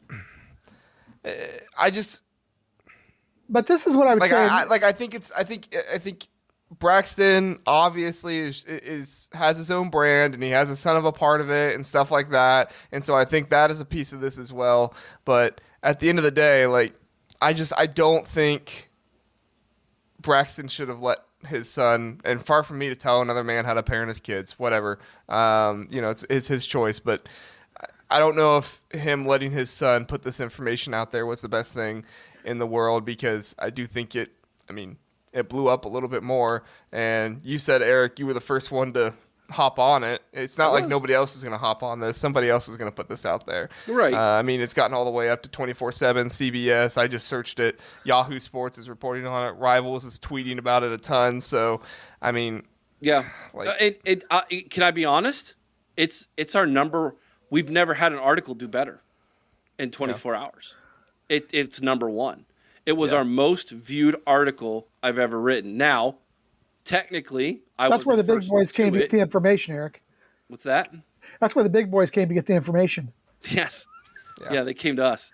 But this is what I would say. I think Braxton obviously has his own brand and he has a son of a part of it and stuff like that. And so I think that is a piece of this as well. But at the end of the day, I don't think Braxton should have let his son, and far from me to tell another man how to parent his kids, whatever. It's his choice, but I don't know if him letting his son put this information out there was the best thing in the world, because I do think it blew up a little bit more. And you said, Eric, you were the first one to hop on it. It's not like nobody else is going to hop on this. Somebody else was going to put this out there. Right. It's gotten all the way up to 24/7, CBS. I just searched it. Yahoo Sports is reporting on it. Rivals is tweeting about it a ton. So, yeah. Can I be honest? It's our number. We've never had an article do better in 24 hours. It's number one. It was our most viewed article I've ever written. Now, technically, That's where the big boys came to get the information, Eric. What's that? That's where the big boys came to get the information. Yes. Yeah, they came to us.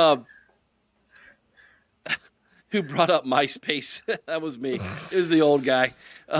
Who brought up MySpace? That was me. It was the old guy.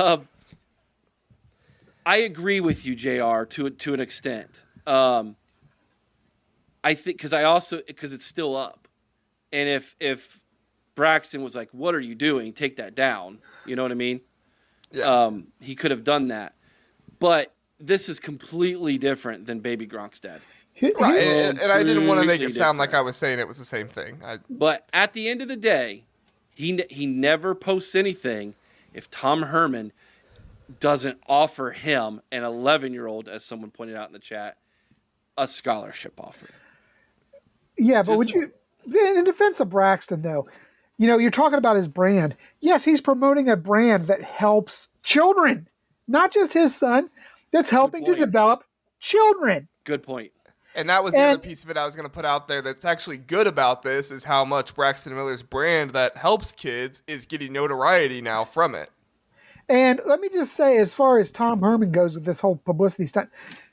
I agree with you, JR, to an extent. I think because it's still up. And if Braxton was like, "What are you doing? Take that down." You know what I mean? Yeah. He could have done that. But this is completely different than Baby Gronk's dad. Right. And I didn't want to make it Completely sound like different. I was saying it was the same thing. But at the end of the day, he never posts anything if Tom Herman doesn't offer him, an 11-year-old, as someone pointed out in the chat, a scholarship offer. Yeah, but would you, in defense of Braxton, though, you're talking about his brand. Yes, he's promoting a brand that helps children, not just his son, that's helping to develop children. Good point. And that was the other piece of it I was going to put out there that's actually good about this, is how much Braxton Miller's brand that helps kids is getting notoriety now from it. And let me just say, as far as Tom Herman goes with this whole publicity stunt,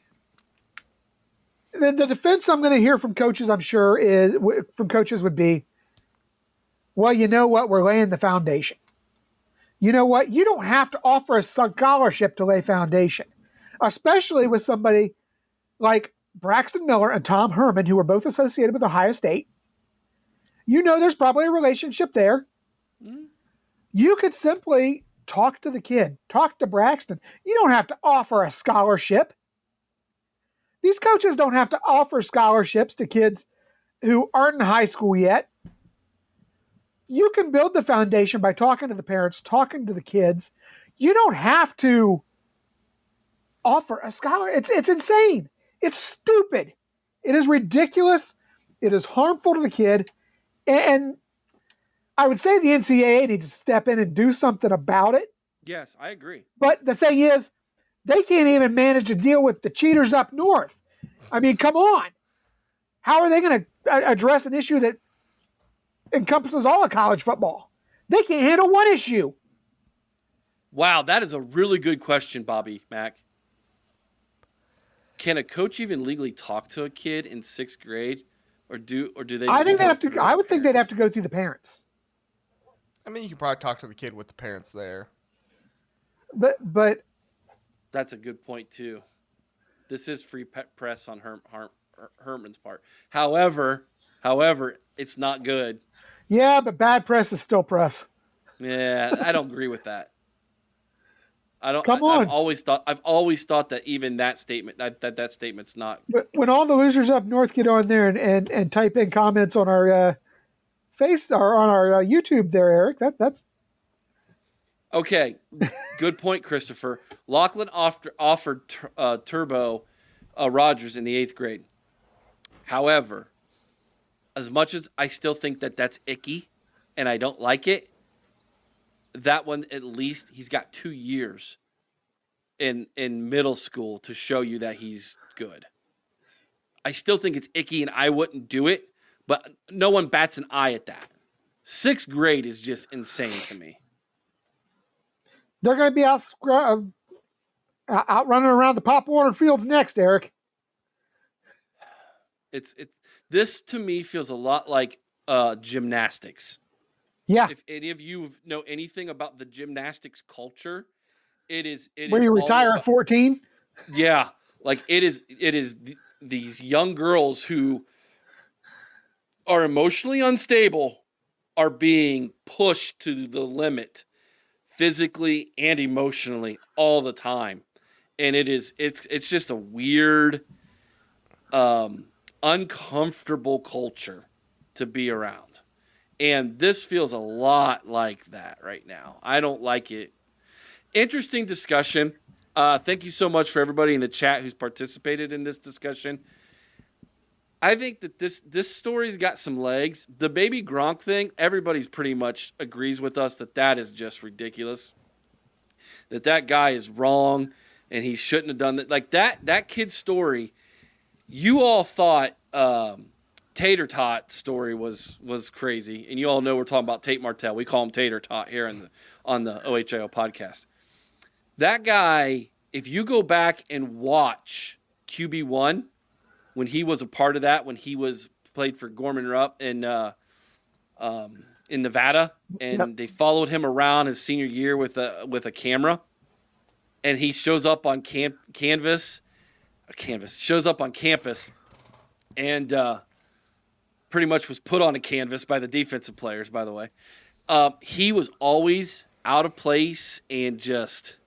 the defense I'm going to hear from coaches, I'm sure, would be, well, you know what? We're laying the foundation. You know what? You don't have to offer a scholarship to lay foundation, especially with somebody like Braxton Miller and Tom Herman, who are both associated with Ohio State. There's probably a relationship there. Mm-hmm. You could simply talk to the kid, talk to Braxton. You don't have to offer a scholarship. These coaches don't have to offer scholarships to kids who aren't in high school yet, you can build the foundation by talking to the parents, talking to the kids. You don't have to offer a scholar. It's insane. It's stupid. It is ridiculous. It is harmful to the kid. And I would say the NCAA needs to step in and do something about it. Yes, I agree. But the thing is, they can't even manage to deal with the cheaters up north. I mean, come on. How are they going to address an issue that encompasses all of college football? They can't handle one issue. Wow, that is a really good question, Bobby Mack. Can a coach even legally talk to a kid in 6th grade, or do they? I think they have to. I would think they'd have to go through the parents. I mean, you can probably talk to the kid with the parents there. But that's a good point too. This is free press on Herman's part. However, it's not good. Yeah, but bad press is still press. Yeah, I don't agree with that. I don't. Come on. I've always thought that even that statement, that statement's not. But when all the losers up north get on there and type in comments on our on our YouTube there, Eric, that's okay. Good point, Christopher. Lachlan offered Turbo Rogers in the 8th grade. However, as much as I still think that that's icky and I don't like it, that one, at least he's got 2 years in middle school to show you that he's good. I still think it's icky and I wouldn't do it, but no one bats an eye at that. 6th grade is just insane to me. They're going to be out running around the Pop Warner fields next, Eric. This to me feels a lot like gymnastics. Yeah. If any of you know anything about the gymnastics culture, it is where you retire at 14. Yeah, like it is these young girls who are emotionally unstable are being pushed to the limit physically and emotionally all the time. And it's just a weird uncomfortable culture to be around. And this feels a lot like that right now. I don't like it. Interesting discussion. Thank you so much for everybody in the chat who's participated in this discussion. I think that this story's got some legs. The baby Gronk thing, everybody's pretty much agrees with us that is just ridiculous. That guy is wrong and he shouldn't have done that. Like that kid's story, you all thought Tater Tot story was crazy, and you all know we're talking about Tate Martell. We call him Tater Tot here on the OHIO podcast. That guy, if you go back and watch QB1 when he was a part of that, when he played for Gorman Rupp in Nevada, and They followed him around his senior year with a camera, and he shows up on campus, and pretty much was put on a canvas by the defensive players, by the way. He was always out of place and just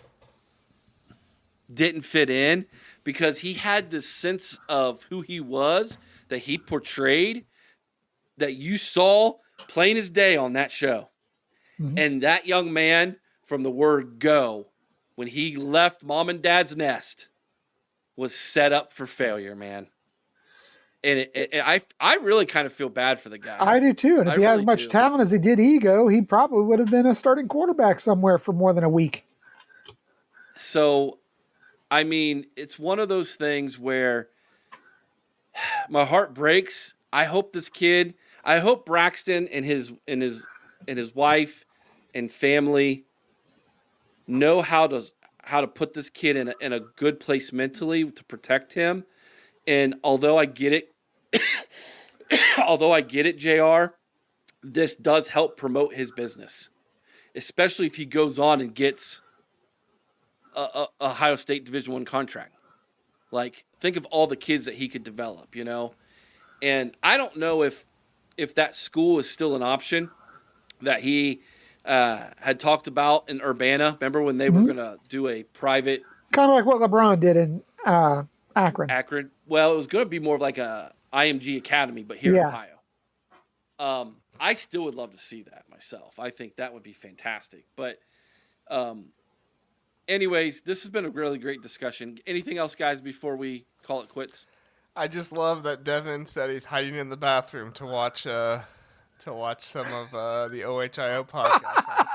didn't fit in because he had this sense of who he was that he portrayed that you saw plain as day on that show. Mm-hmm. And that young man, from the word go, when he left mom and dad's nest, was set up for failure, man. And I really kind of feel bad for the guy. I do too. And if he has as much talent as he did ego, he probably would have been a starting quarterback somewhere for more than a week. So, I mean, it's one of those things where my heart breaks. I hope Braxton and his wife and family know how to put this kid in a good place mentally to protect him. And although I get it, JR, this does help promote his business, especially if he goes on and gets a Ohio State Division I contract. Like, think of all the kids that he could develop, you know? And I don't know if that school is still an option that he had talked about in Urbana. Remember when they were going to do a private... Kind of like what LeBron did in Akron. Well, it was going to be more of like a IMG Academy, but here in Yeah. Ohio. I still would love to see that myself. I think that would be fantastic. But anyways, this has been a really great discussion. Anything else, guys, before we call it quits? I just love that Devin said he's hiding in the bathroom to watch some of the OHIO podcast on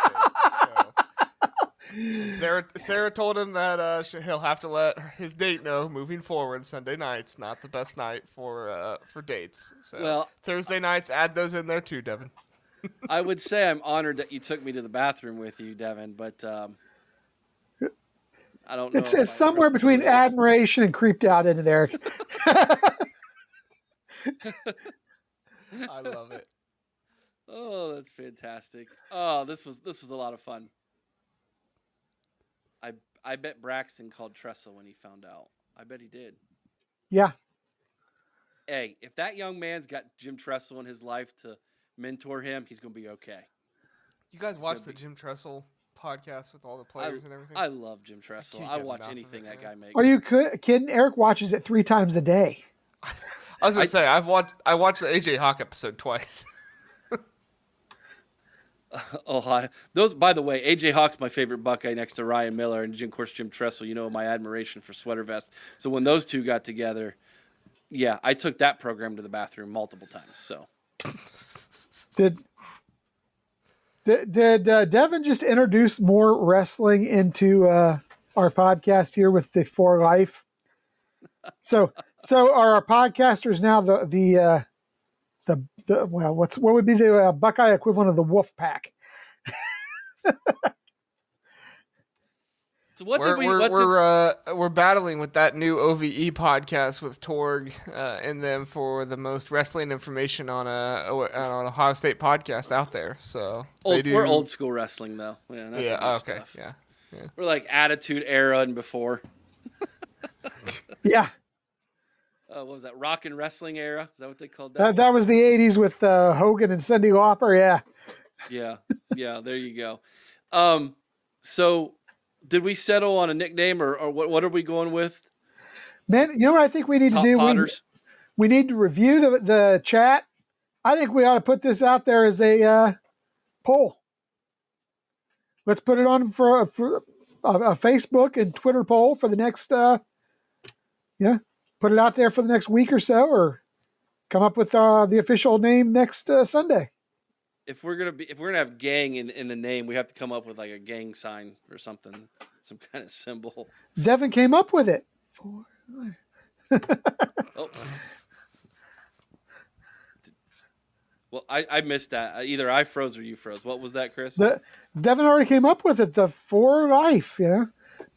stage. So, Sarah told him that he'll have to let his date know moving forward. Sunday night's not the best night for dates. So Well, Thursday nights, add those in there too, Devin. I would say I'm honored that you took me to the bathroom with you, Devin, but I don't know. It's somewhere between admiration and creeped out, isn't it, Eric? I love it. Oh, that's fantastic. Oh, this was a lot of fun. I bet Braxton called Tressel when he found out. I bet he did. Yeah. Hey, if that young man's got Jim Tressel in his life to mentor him, he's going to be okay. You guys watch the Jim Tressel podcast with all the players and everything? I love Jim Tressel. I watch anything that guy makes. Are you kidding? Eric watches it 3 times a day. I was gonna say I watched the AJ Hawk episode twice. Ohio. Those, by the way, AJ Hawk's my favorite Buckeye next to Ryan Miller and of course Jim Tressel. You know my admiration for Sweater Vest. So when those two got together, yeah, I took that program to the bathroom multiple times. So Did Devin just introduce more wrestling into our podcast here with the For Life? So are our podcasters now the what would be the Buckeye equivalent of the Wolf Pack? So we're battling with that new OVE podcast with Torg and them for the most wrestling information on an Ohio State podcast out there. So we're old school wrestling though. Yeah. Okay. Stuff. Yeah. We're like Attitude Era and before. Yeah. What was that? Rock and Wrestling Era? Is that what they called that? That was the 80s with Hogan and Cyndi Lauper. Yeah. Yeah. There you go. So did we settle on a nickname or what are we going with? Man, you know what I think we need Top to do? Potters? We need to review the chat. I think we ought to put this out there as a poll. Let's put it on for a Facebook and Twitter poll for the next put it out there for the next week or so, or come up with the official name next Sunday. If we're gonna have gang in the name, we have to come up with like a gang sign or something, some kind of symbol. Devin came up with it. Oh. Well, I missed that. Either I froze or you froze. What was that, Chris? Devin already came up with it. The For Life, For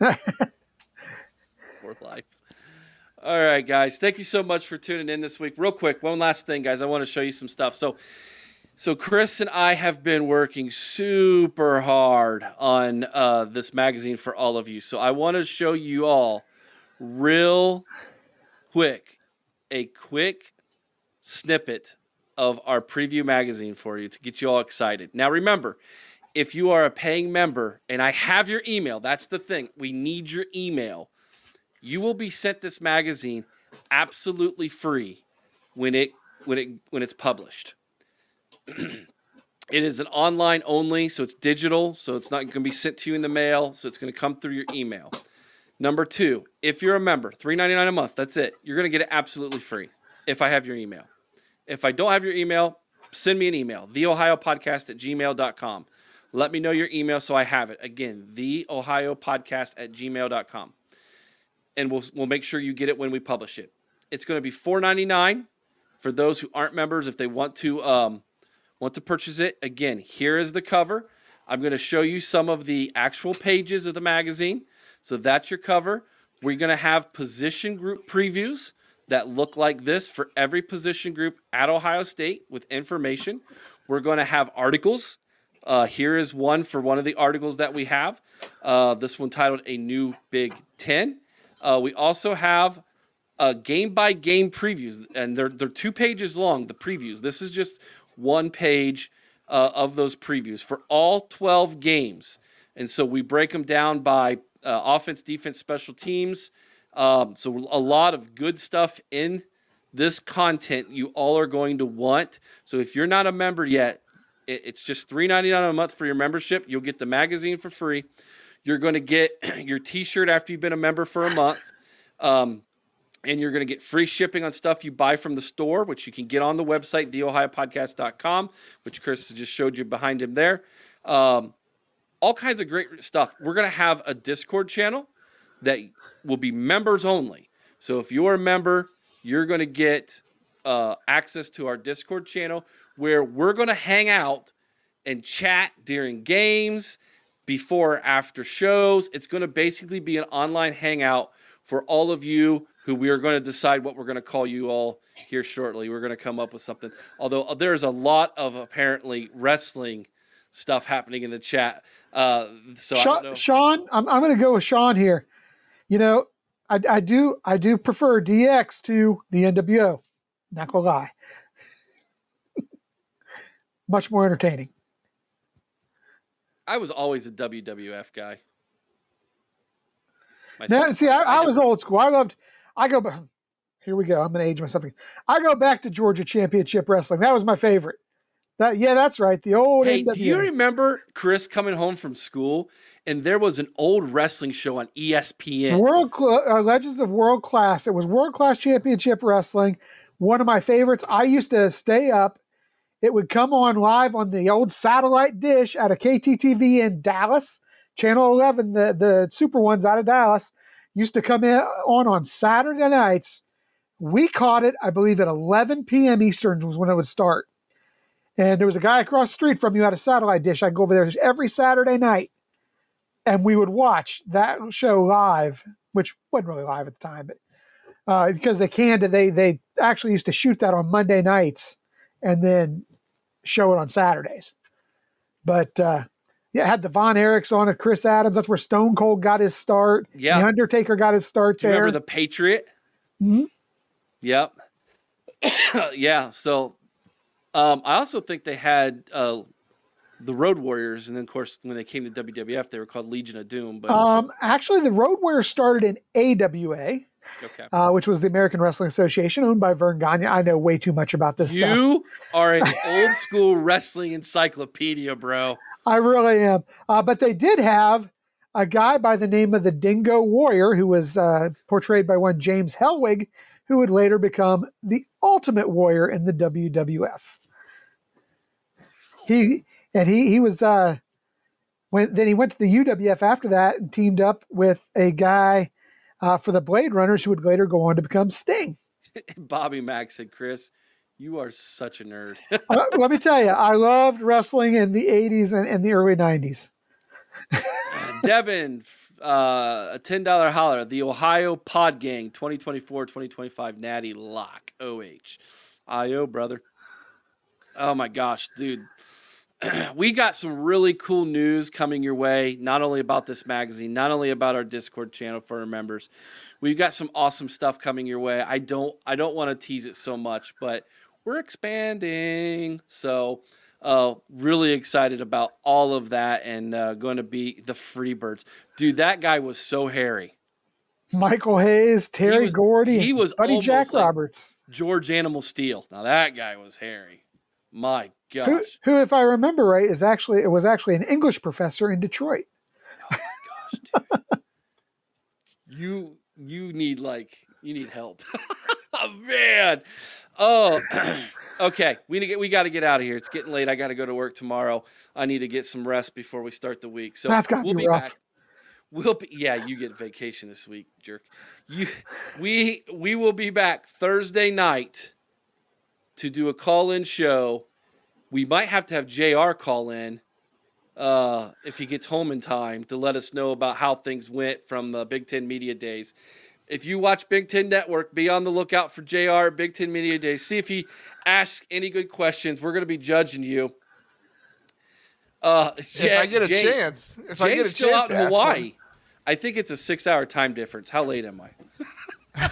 Life. All right, guys. Thank you so much for tuning in this week. Real quick, one last thing, guys. I want to show you some stuff. So Chris and I have been working super hard on this magazine for all of you. So I want to show you all real quick, a quick snippet of our preview magazine for you to get you all excited. Now, remember, if you are a paying member and I have your email, that's the thing. We need your email. You will be sent this magazine absolutely free when it's published. It is an online only, so it's digital, so it's not going to be sent to you in the mail, so it's going to come through your email. Number 2, if you're a member, $3.99 a month, that's it. You're going to get it absolutely free if I have your email. If I don't have your email, send me an email, theohiopodcast@gmail.com. Let me know your email so I have it. Again, theohiopodcast@gmail.com. And we'll make sure you get it when we publish it. It's going to be $4.99 for those who aren't members if they want to purchase it. Again, here is the cover. I'm going to show you some of the actual pages of the magazine. So that's your cover. We're going to have position group previews that look like this for every position group at Ohio State with information. We're going to have articles. Here is one for one of the articles that we have. This one titled A New Big Ten. We also have game-by-game previews, and they're 2 pages long, the previews. This is just 1 page of those previews for all 12 games. And so we break them down by offense, defense, special teams. So a lot of good stuff in this content you all are going to want. So if you're not a member yet, it's just $3.99 a month for your membership. You'll get the magazine for free. You're going to get your T-shirt after you've been a member for a month. And you're going to get free shipping on stuff you buy from the store, which you can get on the website, theohiopodcast.com, which Chris just showed you behind him there. All kinds of great stuff. We're going to have a Discord channel that will be members only. So if you're a member, you're going to get access to our Discord channel where we're going to hang out and chat during games, before or after shows. It's going to basically be an online hangout for all of you who we are going to decide what we're going to call you all here shortly. We're going to come up with something. Although there's a lot of apparently wrestling stuff happening in the chat. So I don't know. Sean, I'm going to go with Sean here. You know, I do prefer DX to the NWO. Not gonna lie. Much more entertaining. I was always a WWF guy. Now, see, I was old school. Here we go. I'm going to age myself again. I go back to Georgia Championship Wrestling. That was my favorite. That's right. The old Hey, NWO. do you remember Chris coming home from school and there was an old wrestling show on ESPN? Legends of World Class. It was World Class Championship Wrestling. One of my favorites. I used to stay up. It would come on live on the old satellite dish at a KTTV in Dallas. Channel 11, the super ones out of Dallas, used to come in on Saturday nights. We caught it, I believe, at 11 p.m. Eastern was when it would start. And there was a guy across the street from you at a satellite dish. I'd go over there every Saturday night, and we would watch that show live, which wasn't really live at the time, but because they actually used to shoot that on Monday nights and then show it on Saturdays. But it had the Von Erichs on it, Chris Adams. That's where Stone Cold got his start. Yeah. The Undertaker got his start there. Remember the Patriot? Mm-hmm. Yep. Yeah. So I also think they had the Road Warriors, and then of course when they came to WWF, they were called Legion of Doom. But actually, the Road Warriors started in AWA, okay, which was the American Wrestling Association, owned by Vern Gagne. I know way too much about this stuff. You are an old school wrestling encyclopedia, bro. I really am. But they did have a guy by the name of the Dingo Warrior, who was portrayed by one James Hellwig, who would later become the Ultimate Warrior in the WWF. He was then he went to the UWF after that and teamed up with a guy for the Blade Runners, who would later go on to become Sting. Bobby Mack said, "Chris, you are such a nerd." Let me tell you, I loved wrestling in the 80s and the early 90s. Devin, a $10 holler. The Ohio Pod Gang 2024-2025 Natty Lock. OH. IO, brother. Oh, my gosh, dude. We got some really cool news coming your way, not only about this magazine, not only about our Discord channel for our members. We've got some awesome stuff coming your way. I don't want to tease it so much, but we're expanding. So really excited about all of that, and going to be the Freebirds. Dude, that guy was so hairy. Michael Hayes, Terry Gordy, he was Buddy Jack like Roberts. George Animal Steel. Now that guy was hairy. My gosh. Who, if I remember right, was actually an English professor in Detroit. Oh my gosh, dude. You need help. Oh, man. Oh, okay. We got to get out of here. It's getting late. I got to go to work tomorrow. I need to get some rest before we start the week. So we'll be rough. back. You get vacation this week, jerk. We will be back Thursday night to do a call-in show. We might have to have JR call in if he gets home in time to let us know about how things went from the Big Ten Media Days. If you watch Big Ten Network, be on the lookout for JR at Big Ten Media Days. See if he asks any good questions. We're going to be judging you. If I get a chance. Jay's still out in Hawaii. I think it's a 6-hour time difference. How late am I?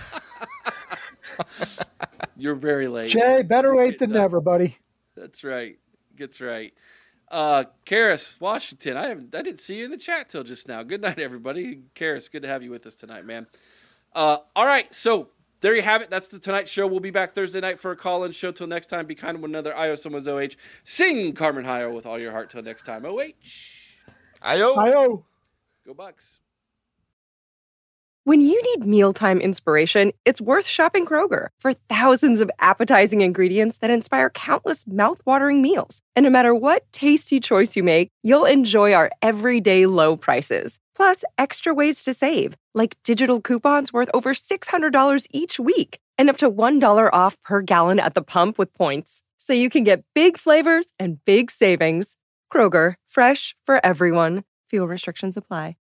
You're very late. Jay, better late than never, buddy. That's right. That's right. Karis, Washington. I didn't see you in the chat till just now. Good night, everybody. Karis, good to have you with us tonight, man. All right. So there you have it. That's the Tonight Show. We'll be back Thursday night for a call-in show. Till next time, be kind to one another. Io, someone's OH. Sing Carmen Hio with all your heart. Till next time, OH. Io. Io. Go Bucks. When you need mealtime inspiration, it's worth shopping Kroger for thousands of appetizing ingredients that inspire countless mouth-watering meals. And no matter what tasty choice you make, you'll enjoy our everyday low prices. Plus, extra ways to save, like digital coupons worth over $600 each week and up to $1 off per gallon at the pump with points. So you can get big flavors and big savings. Kroger, fresh for everyone. Fuel restrictions apply.